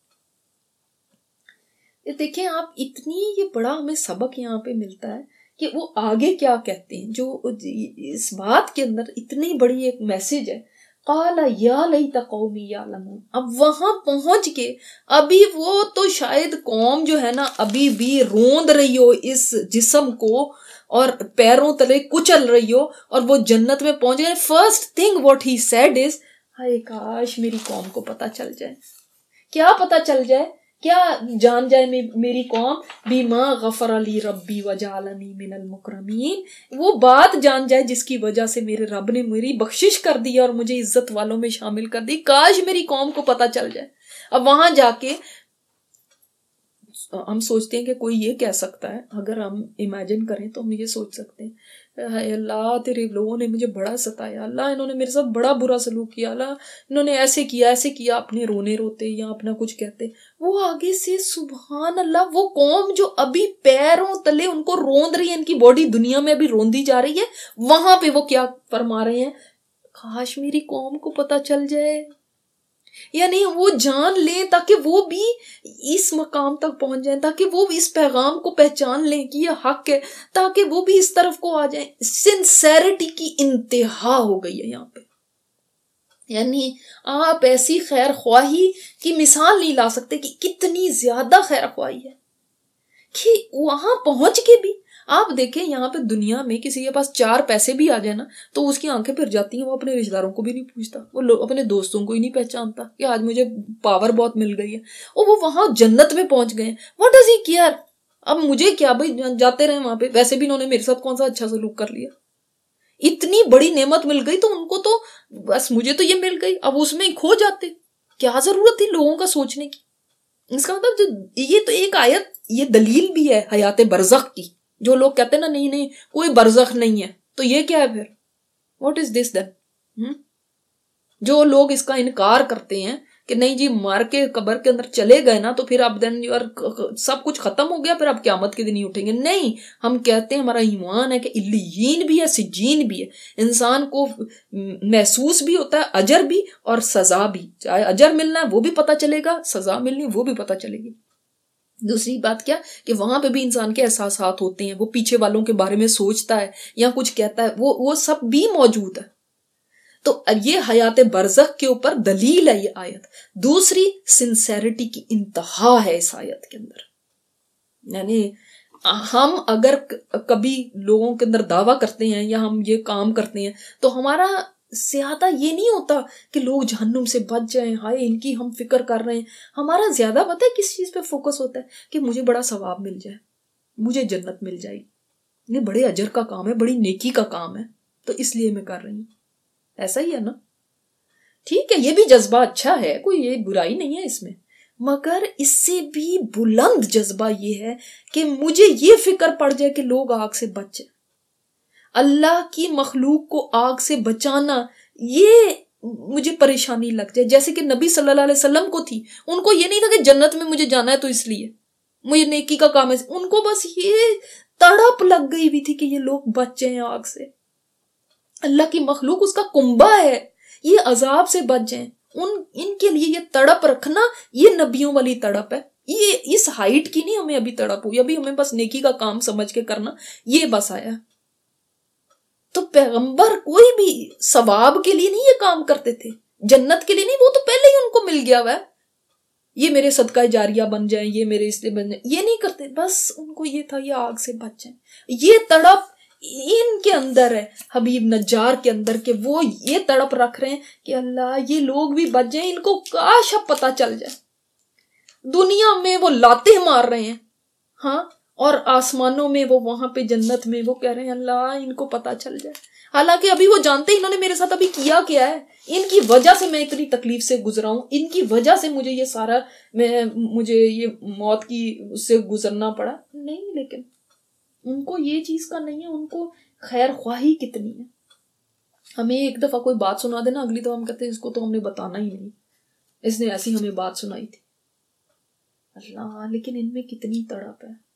देखें आप, इतनी ये बड़ा हमें सबक यहाँ पे मिलता है कि वो आगे क्या कहते हैं, जो इस बात के अंदर इतनी बड़ी एक मैसेज है। काला या लैता कौमी यालमून, अब वहां पहुंच के अभी वो तो शायद कौम जो है ना अभी भी रोंद रही हो इस जिस्म को और पैरों तले कुचल रही हो, और वो जन्नत में पहुंच गए। First thing what he said is, हाय काश मेरी कौम को पता चल जाए। क्या पता चल जाए, क्या जान जाए मे, मेरी कौम, बीमा गफर अली रब्बी वजालनी मिनल मुकरमीन, वो बात जान जाए जिसकी वजह से मेरे रब ने मेरी बख्शिश कर दी और मुझे इज्जत वालों में शामिल कर दी। काश मेरी कौम को पता चल जाए। अब वहां जाके हम सोचते हैं कि कोई ये कह सकता है, अगर हम इमेजिन करें तो हम ये सोच सकते हैं, अल्लाह तेरे लोगों ने मुझे बड़ा सताया, अल्लाह इन्होंने मेरे साथ बड़ा बुरा सलूक किया, अल्लाह इन्होंने ऐसे किया ऐसे किया, अपने रोने रोते या अपना कुछ कहते। वो आगे से सुभान अल्लाह, वो कौम जो अभी पैरों तले उनको रोंद रही है, इनकी बॉडी दुनिया में अभी रोंदी जा रही है, वहां पे वो क्या फरमा रहे हैं, काश मेरी कौम को पता चल जाए। यानी वो जान लें ताकि वो भी इस मकाम तक पहुंच जाएं, ताकि वो भी इस पैगाम को पहचान लें कि ये हक है, ताकि वो भी इस तरफ को आ जाएं। सिंसेरिटी की इंतहा हो गई है यहाँ पे। यानी आप ऐसी खैर ख्वाही की मिसाल नहीं ला सकते कि कितनी ज्यादा खैर ख्वाही है कि वहां पहुंच के भी आप देखें, यहाँ पे दुनिया में किसी के पास चार पैसे भी आ जाए ना तो उसकी आंखें फिर जाती हैं, वो अपने रिश्तेदारों को भी नहीं पूछता, वो अपने दोस्तों को ही नहीं पहचानता कि आज मुझे पावर बहुत मिल गई है, और वो वहां जन्नत में पहुंच गए। व्हाट डज ही केयर, अब मुझे क्या भाई, जाते रहे वहां पे, वैसे भी इन्होंने मेरे साथ कौन सा अच्छा सलूक कर लिया, इतनी बड़ी नेमत मिल गई तो उनको तो बस, मुझे तो ये मिल गई, अब उसमें खो जाते, क्या जरूरत थी लोगों का सोचने की। इसका मतलब ये तो एक आयत, ये दलील भी है हयात बरज़ख की। जो लोग कहते हैं ना नहीं नहीं कोई बरज़ख नहीं है, तो ये क्या है फिर, व्हाट इज दिस देन। जो लोग इसका इनकार करते हैं कि नहीं जी मार के कब्र के अंदर चले गए ना तो फिर अब देन यार सब कुछ खत्म हो गया, फिर अब क़यामत के दिन ही उठेंगे, नहीं, हम कहते हैं हमारा ईमान है कि इल्लीयीन भी है, सिज्जीन भी है, इंसान को महसूस भी होता है अजर भी और सजा भी, चाहे अजर मिलना है वो भी पता चलेगा, सजा मिलनी वो भी पता चलेगी। दूसरी बात क्या कि वहां पे भी इंसान के एहसासात होते हैं, वो पीछे वालों के बारे में सोचता है या कुछ कहता है, वो वो सब भी मौजूद है। तो ये हयात बरज़ख के ऊपर दलील है ये आयत। दूसरी सिंसेरिटी की इंतहा है इस आयत के अंदर। यानी हम अगर कभी लोगों के अंदर दावा करते हैं या हम ये काम करते हैं तो हमारा ज्यादा ये नहीं होता कि लोग जहन्नुम से बच जाएं, हाय इनकी हम फिक्र कर रहे हैं। हमारा ज्यादा पता है किस चीज पे फोकस होता है कि मुझे बड़ा सवाब मिल जाए, मुझे जन्नत मिल जाएगी, ये बड़े अजर का काम है, बड़ी नेकी का काम है, तो इसलिए मैं कर रही हूँ। ऐसा ही है ना, ठीक है, ये भी जज्बा अच्छा है, कोई ये बुराई नहीं है इसमें, मगर इससे भी बुलंद जज्बा ये है कि मुझे ये फिक्र पड़ जाए कि लोग आग से बच जाए। अल्लाह की मखलूक को आग से बचाना ये मुझे परेशानी लग जाए, जैसे कि नबी सल्लल्लाहु अलैहि वसल्लम को थी। उनको ये नहीं था कि जन्नत में मुझे जाना है तो इसलिए मुझे नेकी का काम है, उनको बस ये तड़प लग गई हुई थी कि ये लोग बच जाएं आग से। अल्लाह की मखलूक उसका कुंबा है, ये अजाब से बच जाएं, उन इनके लिए ये तड़प रखना, ये नबियों वाली तड़प है। ये इस हाइट की नहीं हमें अभी तड़प हुई, अभी हमें बस नेकी का काम समझ के करना, ये बस आया। तो पैगंबर कोई भी सवाब के लिए नहीं ये काम करते थे, जन्नत के लिए नहीं, वो तो पहले ही उनको मिल गया हुआ, ये मेरे सदका जारिया बन जाए, ये मेरे इसलिए बन जाए, ये नहीं करते। बस उनको ये था ये आग से बच जाए। ये तड़प इनके अंदर है, हबीब नज्जार के अंदर के, वो ये तड़प रख रहे हैं कि अल्लाह ये लोग भी बच जाए, इनको काश अब पता चल जाए। दुनिया में वो लाते मार रहे हैं, हाँ, और आसमानों में वो वहां पे जन्नत में वो कह रहे हैं अल्लाह इनको पता चल जाए। हालांकि अभी वो जानते हैं इन्होंने मेरे साथ अभी किया क्या है, इनकी वजह से मैं इतनी तकलीफ से गुजरा हूं, इनकी वजह से मुझे ये सारा मैं मुझे ये मौत की उससे गुजरना पड़ा। नहीं, लेकिन उनको ये चीज का नहीं है, उनको खैर ख्वाही कितनी है। हमें एक दफा कोई बात सुना देना, अगली दफा हम कहते हैं इसको तो हमने बताना ही नहीं, इसने ऐसी हमें बात सुनाई थी। अल्लाह, लेकिन इनमें कितनी तड़प है,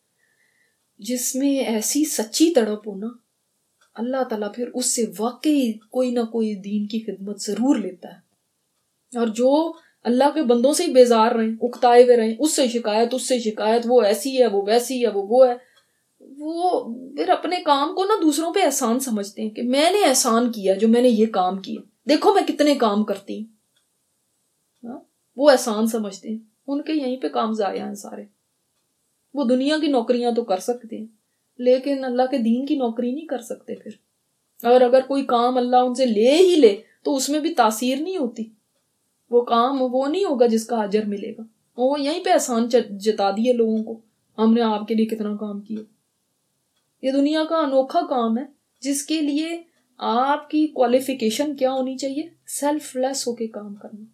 जिसमें ऐसी सच्ची तड़प हो ना, अल्लाह ताला फिर उससे वाकई कोई ना कोई दीन की खिदमत जरूर लेता है। और जो अल्लाह के बंदों से ही बेजार रहे, उकताए हुए रहे, उससे शिकायत उससे शिकायत, वो ऐसी है वो वैसी है वो वो है, वो फिर अपने काम को ना दूसरों पे एहसान समझते हैं कि मैंने एहसान किया जो मैंने ये काम किया, देखो मैं कितने काम करती हूं, वो एहसान समझते हैं। उनके यहीं पे काम जाया हैं सारे। वो दुनिया की नौकरियां तो कर सकते हैं, लेकिन अल्लाह के दीन की नौकरी नहीं कर सकते। फिर और अगर कोई काम अल्लाह उनसे ले ही ले तो उसमें भी तासीर नहीं होती, वो काम वो नहीं होगा जिसका अजर मिलेगा। वो यहीं पे एहसान जता दिए लोगों को, हमने आपके लिए कितना काम किया। ये दुनिया का अनोखा काम है जिसके लिए आपकी क्वालिफिकेशन क्या होनी चाहिए, सेल्फलेस होके काम करना,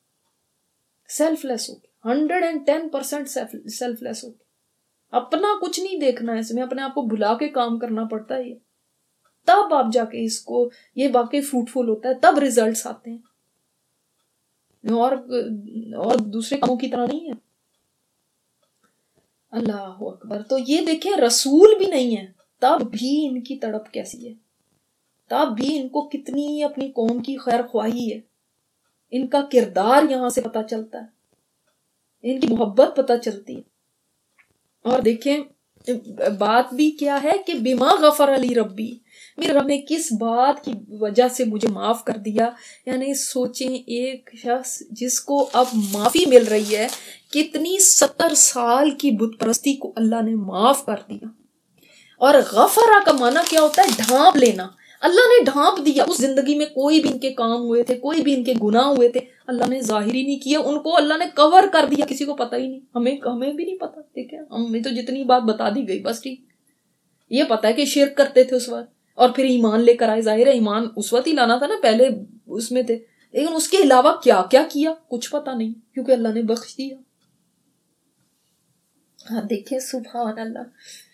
सेल्फलेस होके, hundred and ten percent selfless होके, अपना कुछ नहीं देखना है इसमें, अपने आप को भुला के काम करना पड़ता है। ये तब आप जाके इसको ये वाकई फ्रूटफुल होता है, तब रिजल्ट्स आते हैं, और और दूसरे कामों की तरह नहीं है। अल्लाह अकबर। तो ये देखें, रसूल भी नहीं है तब भी इनकी तड़प कैसी है, तब भी इनको कितनी अपनी कौम की खैर ख्वाही है। इनका किरदार यहां से पता चलता है, इनकी मोहब्बत पता चलती है। और देखें बात भी क्या है कि बिमा गफर अली रब्बी, मेरे रब ने किस बात की वजह से मुझे माफ कर दिया। यानी सोचें, एक शख्स जिसको अब माफी मिल रही है, कितनी सत्तर साल की बुत परस्ती को अल्लाह ने माफ कर दिया। और गफरा का माना क्या होता है, ढांप लेना। अल्लाह ने ढांप दिया, उस जिंदगी में कोई भी इनके काम हुए थे, कोई भी इनके गुनाह हुए थे, अल्लाह ने जाहिर ही नहीं किया, उनको अल्लाह ने कवर कर दिया, किसी को पता ही नहीं। हमें हमें भी नहीं पता, ठीक है, हमें तो जितनी बात बता दी गई बस, ठीक। ये पता है कि शिर्क करते थे उस वक्त, और फिर ईमान लेकर आए। जाहिर है ईमान उस वक्त ही लाना था ना, पहले उसमें थे, लेकिन उसके अलावा क्या क्या किया कुछ पता नहीं, क्योंकि अल्लाह ने बख्श दिया। हाँ देखें, सुभान अल्लाह,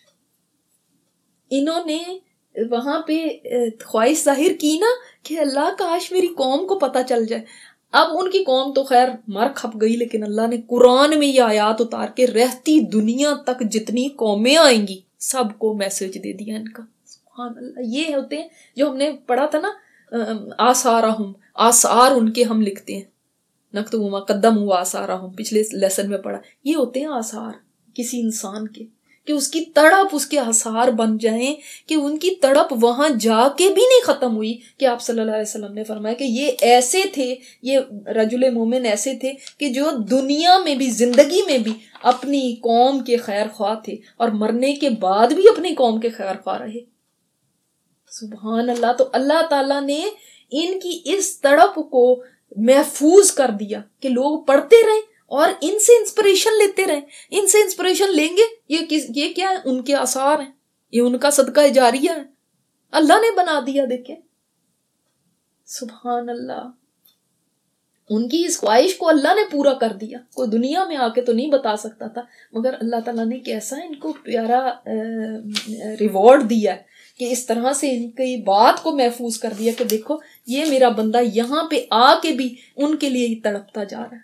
इन्होंने वहां पे ख्वाहिश जाहिर की ना कि अल्लाह काश मेरी कौम को पता चल जाए। अब उनकी कौम तो खैर मर खप गई, लेकिन अल्लाह ने कुरान में ये आयात उतार के रहती दुनिया तक जितनी कौमें आएंगी सबको मैसेज दे दिया इनका। सुभान अल्लाह। ये होते हैं जो हमने पढ़ा था ना, आसारहुम, आसार उनके हम लिखते हैं, नक्तुमा कद्दम हुआ आसारहुम, पिछले लेसन में पढ़ा। ये होते हैं आसार किसी इंसान के, कि उसकी तड़प उसके आसार बन जाएं, कि उनकी तड़प वहां जाके भी नहीं खत्म हुई। कि आप सल्लल्लाहु अलैहि वसल्लम ने फरमाया कि ये ऐसे थे, ये रजुल मोमिन ऐसे थे कि जो दुनिया में भी, जिंदगी में भी अपनी कौम के खैर ख्वाह थे, और मरने के बाद भी अपनी कौम के खैर ख्वाह रहे। सुभान अल्लाह। तो अल्लाह ताला ने इनकी इस तड़प को महफूज कर दिया कि लोग पढ़ते रहें और इनसे इंस्पिरेशन लेते रहे। इनसे इंस्पिरेशन लेंगे, ये किस ये क्या है, उनके आसार हैं, ये उनका सदका जारिया है, अल्लाह ने बना दिया। देखें, सुभान अल्लाह। उनकी इस ख्वाहिश को अल्लाह ने पूरा कर दिया। कोई दुनिया में आके तो नहीं बता सकता था, मगर अल्लाह ताला ने कैसा इनको प्यारा रिवॉर्ड दिया कि इस तरह से इनकी बात को महफूज कर दिया कि देखो ये मेरा बंदा यहाँ पे आके भी उनके लिए ही तड़पता जा रहा है।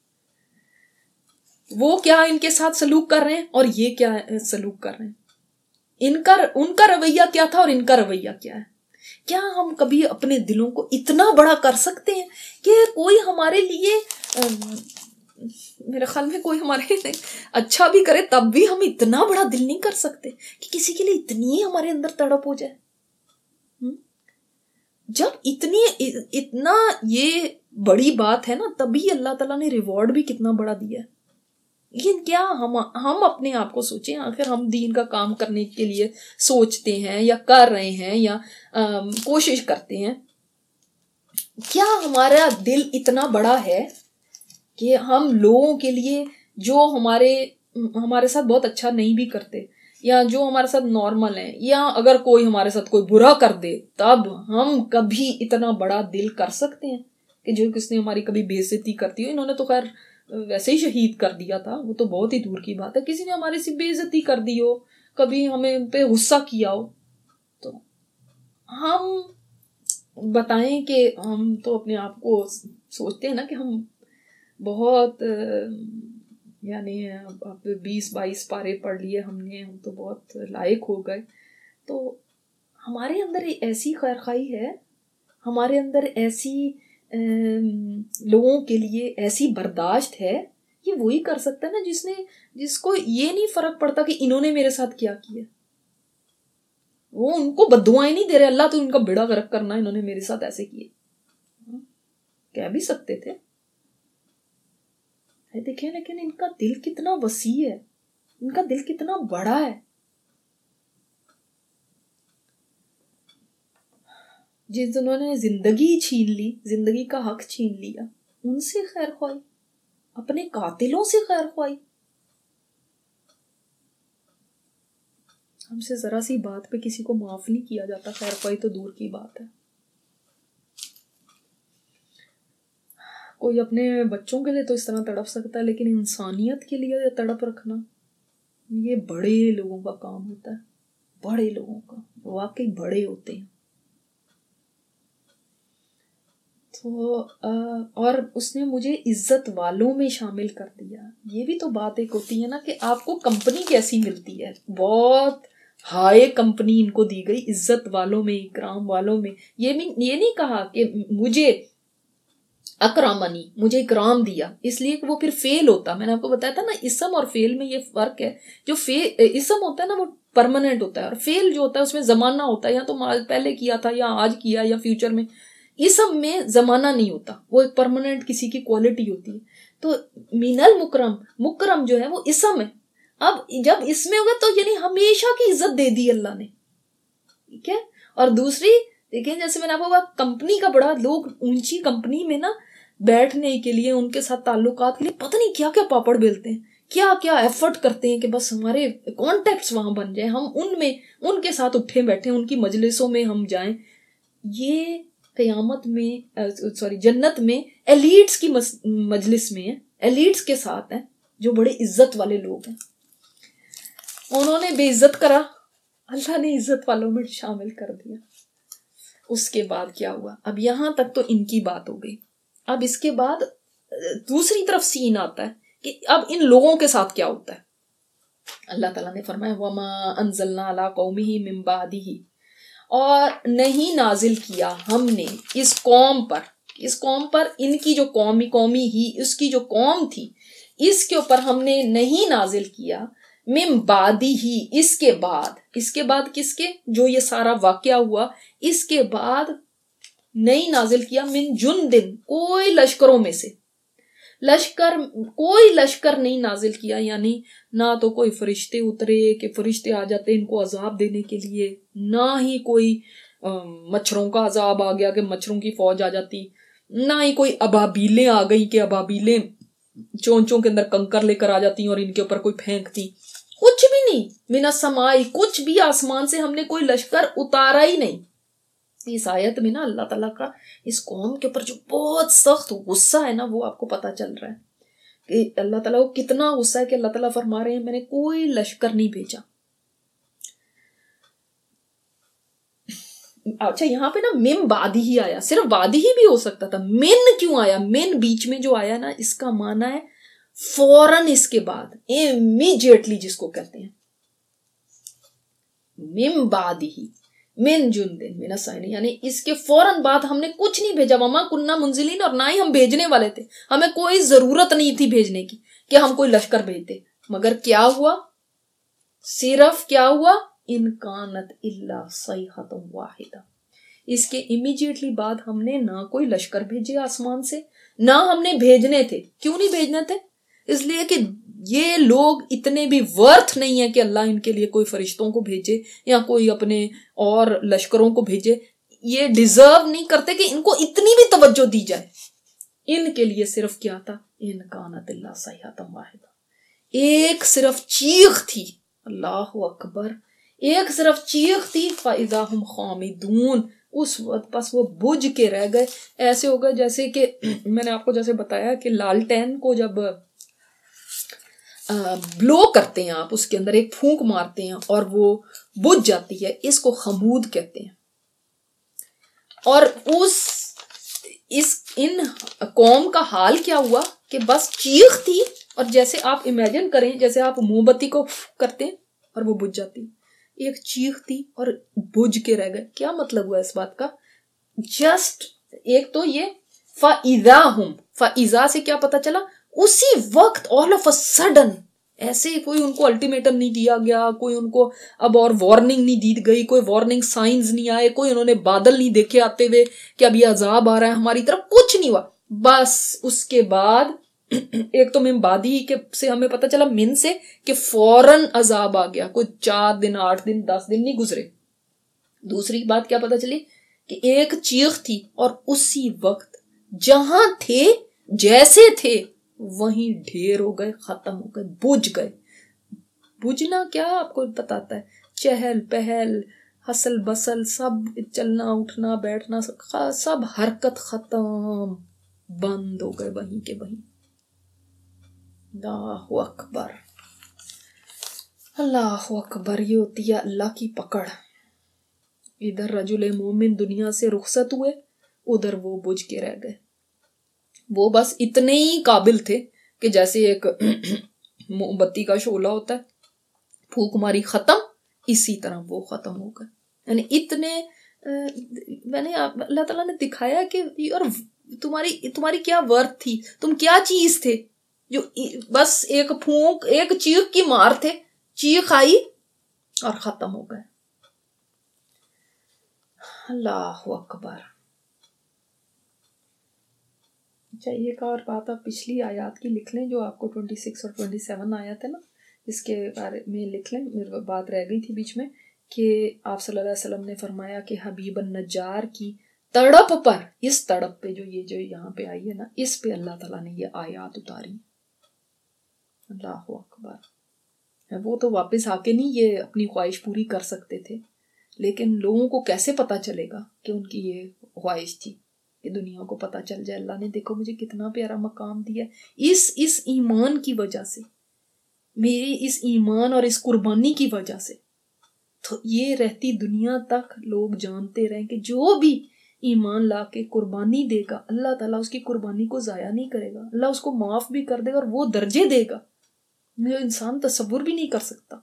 वो क्या इनके साथ सलूक कर रहे हैं और ये क्या सलूक कर रहे हैं, इनका उनका रवैया क्या था और इनका रवैया क्या है। क्या हम कभी अपने दिलों को इतना बड़ा कर सकते हैं कि कोई हमारे लिए आ, मेरे ख्याल में कोई हमारे लिए अच्छा भी करे तब भी हम इतना बड़ा दिल नहीं कर सकते कि किसी के लिए इतनी ही हमारे अंदर तड़प हो जाए। जब इतनी इ, इतना ये बड़ी बात है ना, तभी अल्लाह ताला ने रिवॉर्ड भी कितना बड़ा दिया है। लेकिन क्या हम हम अपने आप को सोचें, आखिर हम दीन का काम करने के लिए सोचते हैं या कर रहे हैं या आ, कोशिश करते हैं, क्या हमारा दिल इतना बड़ा है कि हम लोगों के लिए जो हमारे हमारे साथ बहुत अच्छा नहीं भी करते या जो हमारे साथ नॉर्मल है, या अगर कोई हमारे साथ कोई बुरा कर दे, तब हम कभी इतना बड़ा दिल कर सकते हैं कि जो किसने हमारी कभी बेइज्जती करती हो। इन्होंने तो खैर वैसे ही शहीद कर दिया था, वो तो बहुत ही दूर की बात है। किसी ने हमारी सी बेइज्जती कर दी हो, कभी हमें पे गुस्सा किया हो, तो हम बताएं कि हम तो अपने आप को सोचते हैं ना कि हम बहुत यानी अब बीस बाईस पारे पढ़ लिए हमने, हम तो बहुत लायक हो गए। तो हमारे अंदर ऐसी खैरखाई है, हमारे अंदर ऐसी लोगों के लिए ऐसी बर्दाश्त है, ये वही कर सकता है ना जिसने जिसको ये नहीं फर्क पड़ता कि इन्होंने मेरे साथ क्या किया। वो उनको बद्दुआएं नहीं दे रहे, अल्लाह तो इनका बेड़ा गर्क करना, इन्होंने मेरे साथ ऐसे किए, कह भी सकते थे। देखिए, लेकिन इनका दिल कितना वसी है, इनका दिल कितना बड़ा है। जिन्होंने जिंदगी छीन ली, जिंदगी का हक छीन लिया, उनसे खैर ख्वाही, अपने कातिलों से खैर ख्वाही। हमसे जरा सी बात पे किसी को माफ नहीं किया जाता, खैर ख्वाही तो दूर की बात है। कोई अपने बच्चों के लिए तो इस तरह तड़प सकता है, लेकिन इंसानियत के लिए तड़प रखना, ये बड़े लोगों का काम होता है, बड़े लोगों का, वाकई बड़े होते हैं। तो आ, और उसने मुझे इज्जत वालों में शामिल कर दिया। ये भी तो बात एक होती है ना कि आपको कंपनी कैसी मिलती है, बहुत हाई कंपनी इनको दी गई, इज्जत वालों में, इकराम वालों में। ये भी ये नहीं कहा कि मुझे अकरामनी, मुझे इकराम दिया, इसलिए कि वो फिर फेल होता। मैंने आपको बताया था ना, इसम और फेल में ये फर्क है। जो फे इसम होता है ना, वो परमानेंट होता है, और फेल जो होता है उसमें जमाना होता है, या तो पहले किया था या आज किया या फ्यूचर में। इसम में जमाना नहीं होता, वो एक परमानेंट किसी की क्वालिटी होती है। तो मिनल मुकरम, मुकरम जो है वो इसम है। अब जब इसमें होगा तो यानी हमेशा की इज्जत दे दी अल्लाह ने, ठीक है। और दूसरी देखिए, जैसे मैंने आपको कहा कंपनी का बड़ा, लोग ऊंची कंपनी में ना बैठने के लिए, उनके साथ ताल्लुकात के लिए पता नहीं क्या क्या पापड़ बेलते हैं, क्या क्या एफर्ट करते हैं कि बस हमारे कॉन्टेक्ट्स वहां बन जाए, हम उनमें उनके साथ उठे बैठे, उनकी मजलिसों में हम जाएं। ये कयामत में, सॉरी जन्नत में एलीट्स की मजलिस में है, एलीट्स के साथ है, जो बड़े इज्जत वाले लोग हैं। उन्होंने बेइज्जत करा, अल्लाह ने इज्जत वालों में शामिल कर दिया। उसके बाद क्या हुआ, अब यहां तक तो इनकी बात हो गई। अब इसके बाद दूसरी तरफ सीन आता है कि अब इन लोगों के साथ क्या होता है। अल्लाह ताला ने फरमाया, वमा अंज़लना अला कौमिही मिन बादिही, और नहीं नाजिल किया हमने इस कौम पर, इस कौम पर, इनकी जो कौमी कौमी ही इसकी जो कौम थी, इसके ऊपर हमने नहीं नाजिल किया मिन बादी ही, इसके बाद, इसके बाद किसके, जो ये सारा वाकया हुआ इसके बाद नहीं नाजिल किया, मिन जुंदिन, कोई लश्करों में से, लश्कर, कोई लश्कर नहीं नाजिल किया, यानी ना तो कोई फरिश्ते उतरे कि फरिश्ते आ जाते इनको अजाब देने के लिए, ना ही कोई मच्छरों का अजाब आ गया कि मच्छरों की फौज आ जाती, ना ही कोई अबाबीलें आ गई कि अबाबीलें चोंचों के अंदर कंकर लेकर आ जाती और इनके ऊपर कोई फेंकती, कुछ भी नहीं। मिना समाई, कुछ भी आसमान से हमने कोई लश्कर उतारा ही नहीं। इस आयत में ना अल्लाह ताला का इस कौम के ऊपर जो बहुत सख्त गुस्सा है ना, वो आपको पता चल रहा है कि अल्लाह ताला को कितना गुस्सा है कि अल्लाह ताला फरमा रहे हैं मैंने कोई लश्कर नहीं भेजा। अच्छा, यहाँ पे ना मिन बादी ही आया, सिर्फ बादी ही भी हो सकता था, मिन क्यों आया, मिन बीच में जो आया ना, इसका माना है फौरन इसके बाद, इमीडिएटली जिसको कहते हैं मिन बादी ही, मिन जुंदिन मिनस साइरिन, यानी इसके फौरन बाद हमने कुछ नहीं भेजा। वमा कुन्ना मुंजिलीन, और ना ही हम भेजने वाले थे, हमें कोई जरूरत नहीं थी भेजने की कि हम कोई लश्कर भेजते। मगर क्या हुआ, सिर्फ क्या हुआ, इन कानत इल्ला सैहतुन वाहिदा, इसके इमीडिएटली बाद हमने ना कोई लश्कर भेजे आसमान से, ना हमने भेजने थे। क्यों नहीं भेजने थे? इसलिए कि ये लोग इतने भी वर्थ नहीं है कि अल्लाह इनके लिए कोई फरिश्तों को भेजे या कोई अपने और लश्करों को भेजे। ये डिजर्व नहीं करते कि इनको इतनी भी तवज्जो दी जाए। इनके लिए सिर्फ क्या था, इन कानत इल्ला सैहतुन वाहिदा, एक सिर्फ चीख थी, अल्लाहु अकबर, एक सिर्फ चीख थी, फाइजा हुम खामिदून, उस वक्त बस वो बुझ के रह गए। ऐसे हो गए जैसे कि मैंने आपको जैसे बताया कि लालटेन को जब ब्लो करते हैं आप, उसके अंदर एक फूंक मारते हैं और वो बुझ जाती है, इसको खमूद कहते हैं। और उस इस इन कौम का हाल क्या हुआ कि बस चीख थी, और जैसे आप इमेजिन करें जैसे आप मोमबत्ती को करते हैं और वो बुझ जाती, एक चीख थी और बुझ के रह गए। क्या मतलब हुआ इस बात का? जस्ट एक तो ये फाइजा हुम, फाइजा से क्या पता चला, उसी वक्त ऑल ऑफ अ सडन, ऐसे कोई उनको अल्टीमेटम नहीं दिया गया, कोई उनको अब और वार्निंग नहीं दी गई, कोई वार्निंग साइंस नहीं आए, कोई उन्होंने बादल नहीं देखे आते हुए कि अब ये अजाब आ रहा है हमारी तरफ, कुछ नहीं हुआ। बस उसके बाद एक तो मिन बादी के से हमें पता चला, मिन से, कि फौरन अजाब आ गया, कोई चार दिन आठ दिन दस दिन नहीं गुजरे। दूसरी बात क्या पता चली कि एक चीख थी और उसी वक्त जहां थे जैसे थे वहीं ढेर हो गए, खत्म हो गए, बुझ गए। बुझना क्या आपको बताता है, चहल पहल हसल बसल सब, चलना उठना बैठना सब, सब हरकत खत्म, बंद हो गए वहीं के वहीं। अल्लाहु अकबर, अल्लाहु अकबर। ये होती है अल्लाह की पकड़। इधर रजुल मोमिन दुनिया से रुखसत हुए, उधर वो बुझ के रह गए। वो बस इतने ही काबिल थे कि जैसे एक मोमबत्ती का शोला होता है, फूक मारी खत्म, इसी तरह वो खत्म हो गए। यानी इतने मैंने अल्लाह ताला ने दिखाया कि और तुम्हारी तुम्हारी क्या वर्थ थी, तुम क्या चीज थे जो बस एक फूंक एक चीख की मार थे, चीख आई और खत्म हो गए। अल्लाहु अकबर। अच्छा, एक और बात आप पिछली आयत की लिख लें जो आपको छब्बीस और सत्ताईस आयत है ना, इसके बारे में लिख लें। मेरी बात रह गई थी बीच में कि आप सल्लल्लाहु अलैहि वसल्लम ने फरमाया कि हबीबन नज्जार की तड़प पर, इस तड़प पे जो ये जो यहाँ पे आई है ना, इस पे अल्लाह ताला ने ये आयत उतारी। अल्लाहु अकबर। वो तो वापस आके नहीं ये अपनी ख्वाहिश पूरी कर सकते थे, लेकिन लोगों को कैसे पता चलेगा कि उनकी ये ख्वाहिश थी, कि दुनिया को पता चल जाए अल्लाह ने देखो मुझे कितना प्यारा मकाम दिया। इस इस ईमान की वजह से, मेरी इस ईमान और इस कुर्बानी की वजह से, तो ये रहती दुनिया तक लोग जानते रहे कि जो भी ईमान ला के कुर्बानी देगा, अल्लाह ताला उसकी कुर्बानी को जाया नहीं करेगा, अल्लाह उसको माफ भी कर देगा और वो दर्जे देगा जो इंसान तसव्वुर भी नहीं कर सकता।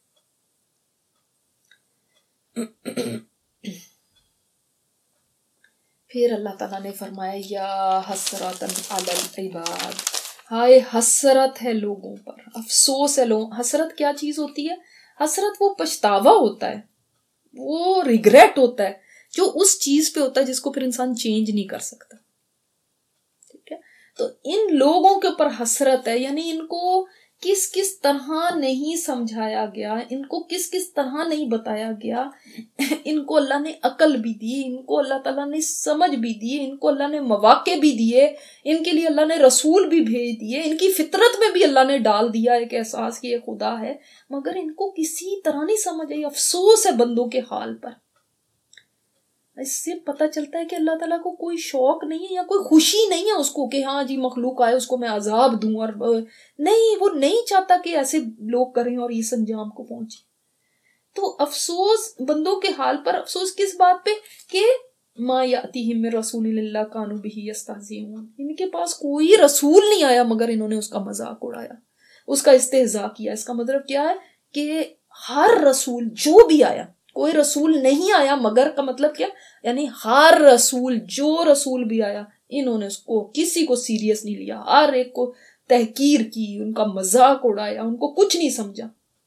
फिर अल्लाह ताला ने फरमाया या हसरतन अलल इबाद, हाय हसरत है लोगों पर, अफसोस है लोगों। हसरत क्या चीज होती है? हसरत वो पछतावा होता है, वो रिग्रेट होता है जो उस चीज पे होता है जिसको फिर इंसान चेंज नहीं कर सकता। ठीक है, तो इन लोगों के ऊपर हसरत है, यानी इनको किस किस तरह नहीं समझाया गया, इनको किस किस तरह नहीं बताया गया। इनको अल्लाह ने अकल भी दी, इनको अल्लाह ताला ने समझ भी दी, इनको अल्लाह ने मौके भी दिए, इनके लिए अल्लाह ने रसूल भी भेज दिए, इनकी फितरत में भी अल्लाह ने डाल दिया एक एहसास कि ये खुदा है, मगर इनको किसी तरह नहीं समझ आई। अफसोस है बंदों के हाल पर। इससे पता चलता है कि अल्लाह ताला को कोई शौक नहीं है या कोई खुशी नहीं है उसको कि हाँ जी मखलूक आए उसको मैं अजाब दूं, और नहीं, वो नहीं चाहता कि ऐसे लोग करें और इस अंजाम को पहुंचे। तो अफसोस बंदों के हाल पर। अफसोस किस बात पे कि मा यातीहिम मिन रसूलिल्लाह कानू बिही यस्तहज़िऊन, इनके पास कोई रसूल नहीं आया मगर इन्होंने उसका मजाक उड़ाया, उसका इस्तेहजा किया। इसका मतलब क्या है कि हर रसूल जो भी आया कोई रसूल नहीं आया मगर का मतलब क्या, यानी हर रसूल, जो रसूल भी आया इन्होंने उसको किसी को सीरियस नहीं लिया, हर एक को तहकीर की, उनका मजाक उड़ाया, उनको कुछ नहीं समझा।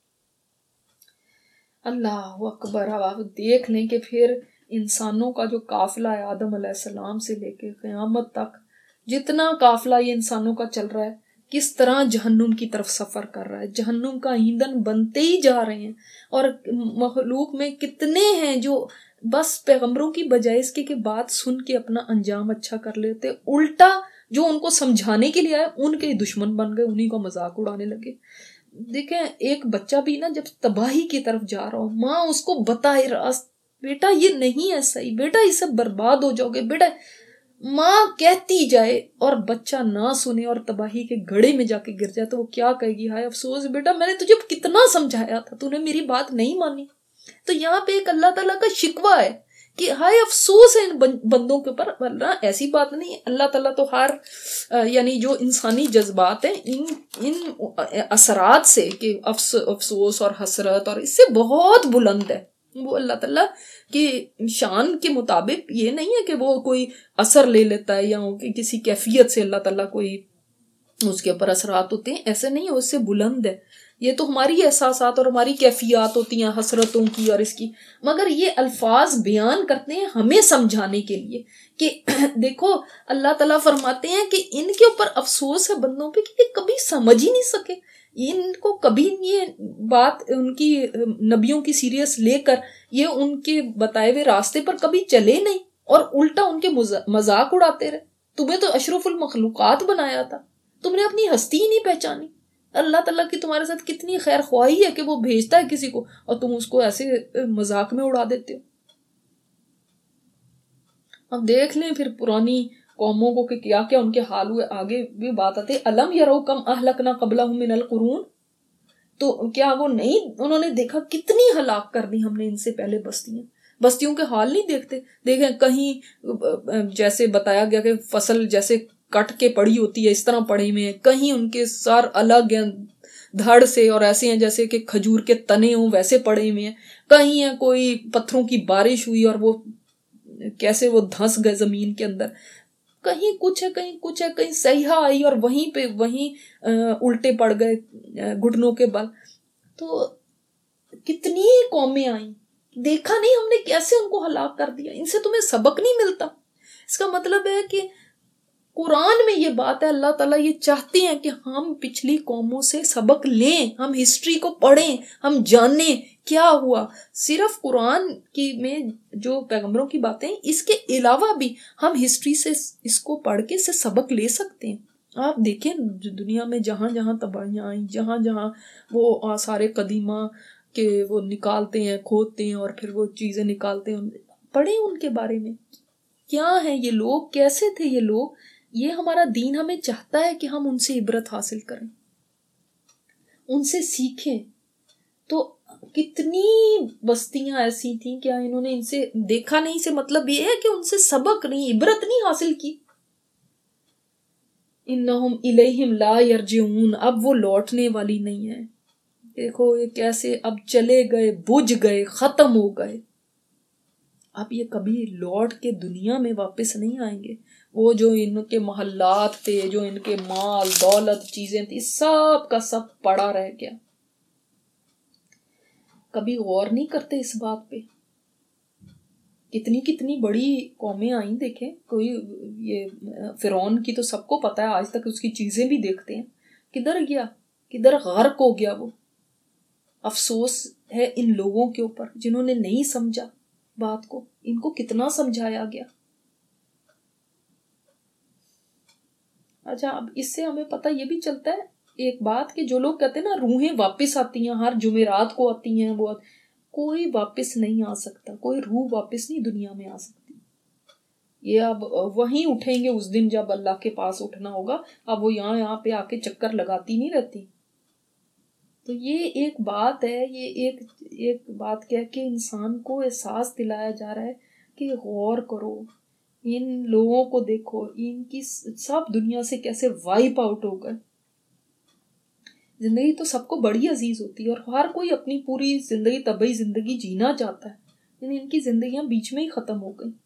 अल्लाह अकबर। अब आप देख लें कि फिर इंसानों का जो काफिला है आदम अलैहिस्सलाम से लेके क़यामत तक, जितना काफिला ये इंसानों का चल रहा है, किस तरह जहन्नुम की तरफ सफर कर रहा है, जहन्नुम का ईंधन बनते ही जा रहे हैं। और मखलूक में कितने हैं जो बस पैगंबरों की बजाय इसके के बात सुन के अपना अंजाम अच्छा कर लेते, उल्टा जो उनको समझाने के लिए आए उनके ही दुश्मन बन गए, उन्हीं को मजाक उड़ाने लगे। देखें, एक बच्चा भी ना जब तबाही की तरफ जा रहा हो, माँ उसको बताए रास्त, बेटा ये नहीं है सही, बेटा इससे बर्बाद हो जाओगे, बेटा माँ कहती जाए और बच्चा ना सुने और तबाही के गड़े में जाके गिर जाए, तो वो क्या कहेगी, हाय अफसोस बेटा, मैंने तुझे कितना समझाया था, तूने मेरी बात नहीं मानी। तो यहाँ पे एक अल्लाह ताला का शिकवा है कि हाय अफसोस है इन बंदों के ऊपर, वरना ऐसी बात नहीं है। अल्लाह ताला तो हर यानी जो इंसानी जज्बात हैं, इन इन असरात से कि अफसोस और हसरत और इससे बहुत बुलंद है। वो अल्लाह ताला की शान के मुताबिक ये नहीं है कि वो कोई असर ले लेता है या किसी कैफियत से अल्लाह ताला कोई उसके ऊपर असरात होते हैं, ऐसे नहीं है, उससे बुलंद है। ये तो हमारी एहसासात और हमारी कैफियत होती हैं हसरतों की और इसकी, मगर ये अल्फाज बयान करते हैं हमें समझाने के लिए कि देखो अल्लाह ताला फरमाते हैं कि इनके ऊपर अफसोस है बंदों पे कि ये कभी समझ ही नहीं सके, इनको कभी ये बात उनकी नबियों की सीरियस लेकर ये उनके बताए हुए रास्ते पर कभी चले नहीं और उल्टा उनके मजाक उड़ाते रहे। तुम्हें तो अशरफुल मखलूकात बनाया था, तुमने अपनी हस्ती ही नहीं पहचानी। अल्लाह ताला की तुम्हारे साथ कितनी खैर ख्वाही है कि वो भेजता है किसी को और तुम उसको ऐसे मजाक में उड़ा देते हो। अब देख लें फिर पुरानी कौमों को कि क्या क्या उनके हाल हुए। आगे भी बात आती है, अलम यरौ कम अहलकना क़ब्लहुम मिनल कुरून, तो क्या वो नहीं उन्होंने देखा कितनी हलाक कर दी हमने इनसे पहले बस्तियां। बस्तियों के हाल नहीं देखते, देखें कहीं जैसे बताया गया कि फसल जैसे कट के पड़ी होती है इस तरह पड़े में, कहीं उनके सर अलग हैं धड़ से और ऐसे हैं जैसे कि खजूर के तने हों वैसे पड़े में हैं, कहीं है कोई पत्थरों की बारिश हुई और वो कैसे वो धंस गए जमीन के अंदर, कहीं कुछ है कहीं कुछ है, कहीं सैया आई और वहीं पे वहीं उल्टे पड़ गए घुटनों के बल। तो कितनी कौमें आई, देखा नहीं हमने कैसे उनको हलाक कर दिया। इनसे तुम्हें सबक नहीं मिलता। इसका मतलब है कि कुरान में ये बात है, अल्लाह ताला ये चाहते हैं कि हम पिछली कौमों से सबक लें, हम हिस्ट्री को पढ़ें, हम जानें क्या हुआ। सिर्फ कुरान की में जो पैगंबरों की बातें, इसके अलावा भी हम हिस्ट्री से इसको पढ़ के से सबक ले सकते हैं। आप देखें दुनिया में जहां जहां तबाहियां आई, जहां जहां वो आसारे कदीमा के वो निकालते हैं, खोदते हैं और फिर वो चीजें निकालते हैं, पढ़ें उनके बारे में, क्या है ये लोग, कैसे थे ये लोग। ये हमारा दीन हमें चाहता है कि हम उनसे इबरत हासिल करें, उनसे सीखें। तो कितनी बस्तियां ऐसी थी, क्या इन्होंने इनसे देखा नहीं से मतलब ये है कि उनसे सबक नहीं, इबरत नहीं हासिल की। इन्नहुम इलैहिम ला यरजिऊन, अब वो लौटने वाली नहीं है। देखो ये कैसे अब चले गए, बुझ गए, खत्म हो गए, अब ये कभी लौट के दुनिया में वापस नहीं आएंगे। वो जो इनके महल्लात थे, जो इनके माल दौलत चीजें थी, सब का सब पड़ा रह गया। कभी गौर नहीं करते इस बात पे। कितनी कितनी बड़ी कौमें आई, देखें कोई ये फिरौन की तो सबको पता है, आज तक उसकी चीजें भी देखते हैं, किधर गया, किधर गर्क हो गया वो। अफसोस है इन लोगों के ऊपर जिन्होंने नहीं समझा बात को, इनको कितना समझाया गया। अच्छा, अब इससे हमें पता ये भी चलता है एक बात कि जो लोग कहते हैं ना रूहें वापस आती हैं, हर जुमेरात को आती हैं, वो कोई वापस नहीं आ सकता, कोई रूह वापस नहीं दुनिया में आ सकती। ये अब वहीं उठेंगे उस दिन जब अल्लाह के पास उठना होगा। अब वो यहाँ यहाँ पे आके चक्कर लगाती नहीं रहती। तो ये एक बात है, ये एक एक बात कह के इंसान को एहसास दिलाया जा रहा है कि गौर करो, इन लोगों को देखो, इनकी सब दुनिया से कैसे वाइप आउट हो गए। जिंदगी तो सबको बड़ी अजीज होती है और हर कोई अपनी पूरी जिंदगी तबई जिंदगी जीना चाहता है, लेकिन इनकी जिंदगियां बीच में ही खत्म हो गई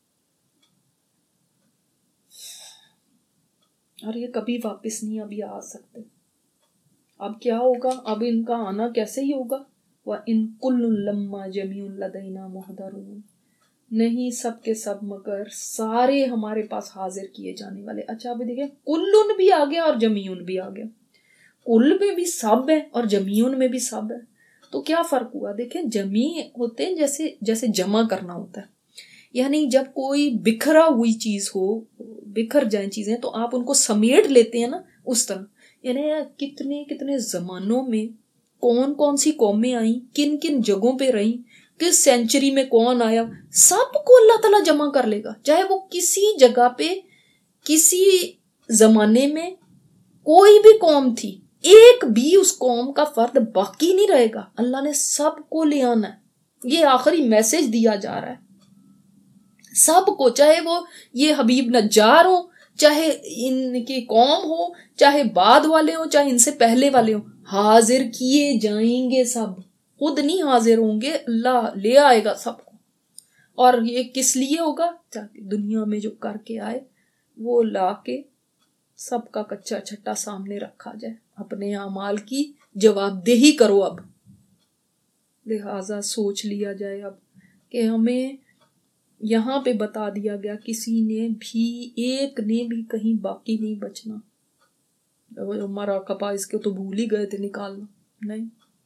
और ये कभी वापस नहीं अभी आ सकते। अब क्या होगा, अब इनका आना कैसे ही होगा। वह इन कुल्लुन लम्मा जमीउन लदैना मुहदरून, नहीं सब के सब मगर सारे हमारे पास हाजिर किए जाने वाले। अच्छा अभी देखें, कुल्लुन भी आ गया और जमीउन भी आ गया। कुल में भी सब है और जमीउन में भी सब है, तो क्या फर्क हुआ। देखें, जमी होते हैं जैसे जैसे जमा करना होता है, यानी जब कोई बिखरा हुई चीज हो, बिखर जाए चीजें तो आप उनको समेट लेते हैं ना, उस तरह। यानी कितने कितने जमानों में कौन कौन सी कौमें आई, किन किन जगहों पे रही, किस सेंचुरी में कौन आया, सबको अल्लाह ताला जमा कर लेगा। चाहे वो किसी जगह पे किसी जमाने में कोई भी कौम थी, एक भी उस कौम का फर्द बाकी नहीं रहेगा। अल्लाह ने सबको ले आना है, ये आखिरी मैसेज दिया जा रहा है सबको। चाहे वो ये हबीब नज्जार हो, चाहे इनकी कौम हो, चाहे बाद वाले हो, चाहे इनसे पहले वाले हो, हाजिर किए जाएंगे सब। खुद नहीं हाजिर होंगे, अल्लाह ले आएगा सबको। और ये किस लिए होगा, ताकि दुनिया में जो करके आए वो ला के सबका कच्चा छट्टा सामने रखा जाए, अपने अमाल की जवाबदेही करो। अब लिहाजा सोच लिया जाए अब कि हमें यहाँ पे बता दिया गया, किसी ने भी, एक ने भी कहीं बाकी नहीं बचना। हमारा कपा इसके तो भूल ही गए थे निकालना, नहीं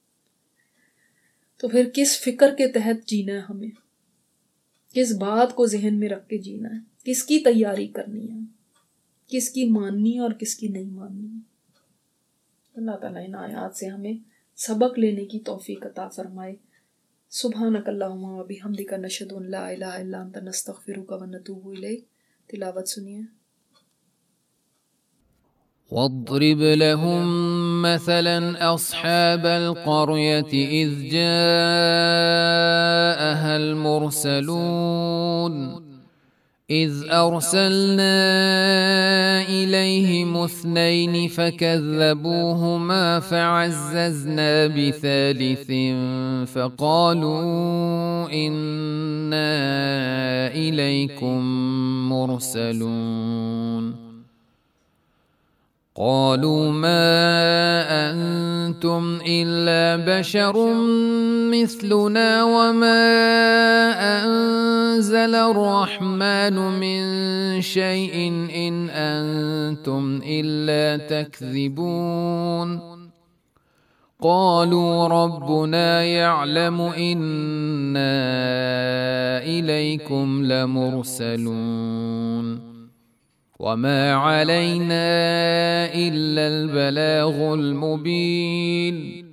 तो फिर किस फिक्र के तहत जीना है हमें, किस बात को जहन में रख के जीना है, किसकी तैयारी करनी है, किसकी माननी है और किसकी नहीं माननी है। अल्लाह ताला इन आयात से हमें सबक लेने की तौफीक अता फरमाए। सुभानक अल्लाहुम्मा व बिहम्दिका नशहदु अन ला इलाहा इल्ला अंता नस्तगफिरुका व नतूबु इलैक। तिलावत सुनिए। واضرب لهم مثلا أصحاب القرية إذ جاءها المرسلون إذ أرسلنا إليهم اثنين فكذبوهما فعززنا بثالث فقالوا إنا إليكم مرسلون قالوا ما أنتم إلا بشر مثلنا وما أنزل الرحمن من شيء إن أنتم إلا تكذبون قالوا ربنا يعلم إنا إليكم لمرسلون وما علينا إلا البلاغ المبين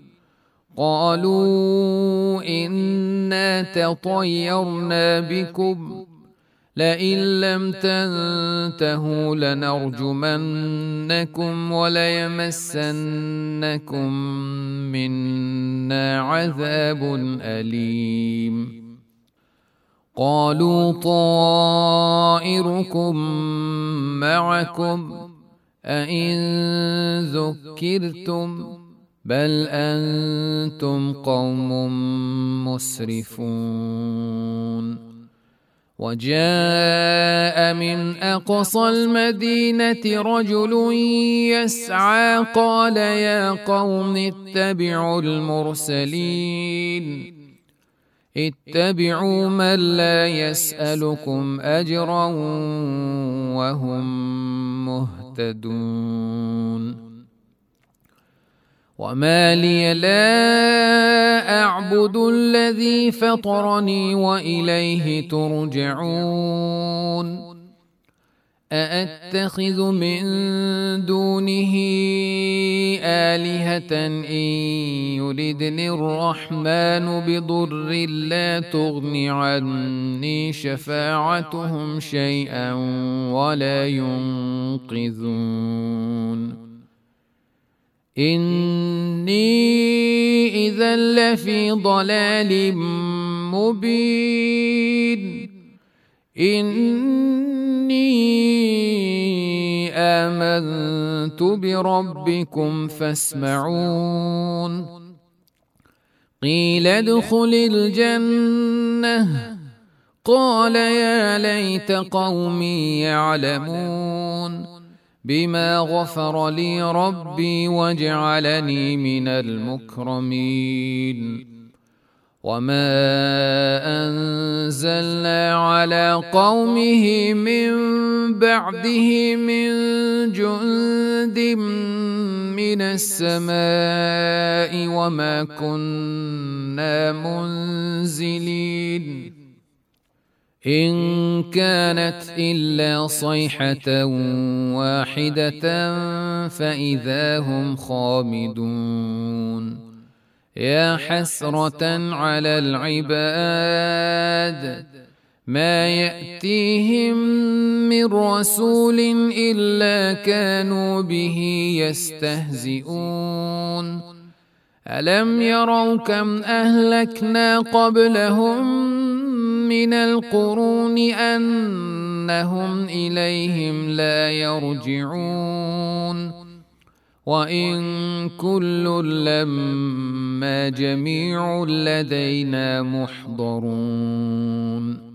قالوا إنا تطيرنا بكم لئن لم تنتهوا لنرجمنكم وليمسنكم منا عذاب أليم قالوا طائركم معكم أئن ذكرتم بل أنتم قوم مسرفون وجاء من أقصى المدينة رجل يسعى قال يا قوم اتبعوا المرسلين اتبعوا من لا يسألكم أجرا وهم مهتدون وما لي لا أعبد الذي فطرني وإليه ترجعون أأتخذ من دونه آلهة إن يردني الرحمن بضر لا تغن عني شفاعتهم شيئا ولا ينقذون إني إذا لفي ضلال مبين إني آمنت بربكم فاسمعون قيل ادخل الجنة قال يا ليت قومي يعلمون بما غفر لي ربي وجعلني من المكرمين وما أنزلنا على قومه من بعده من جند من السماء وما كنا منزلين إن كانت إلا صيحة واحدة فإذا هم خامدون يا حسرة على العباد ما يأتيهم من رسول إلا كانوا به يستهزئون ألم يروا كم أهلكنا قبلهم من القرون أنهم إليهم لا يرجعون وإن كل لما جميع لدينا محضرون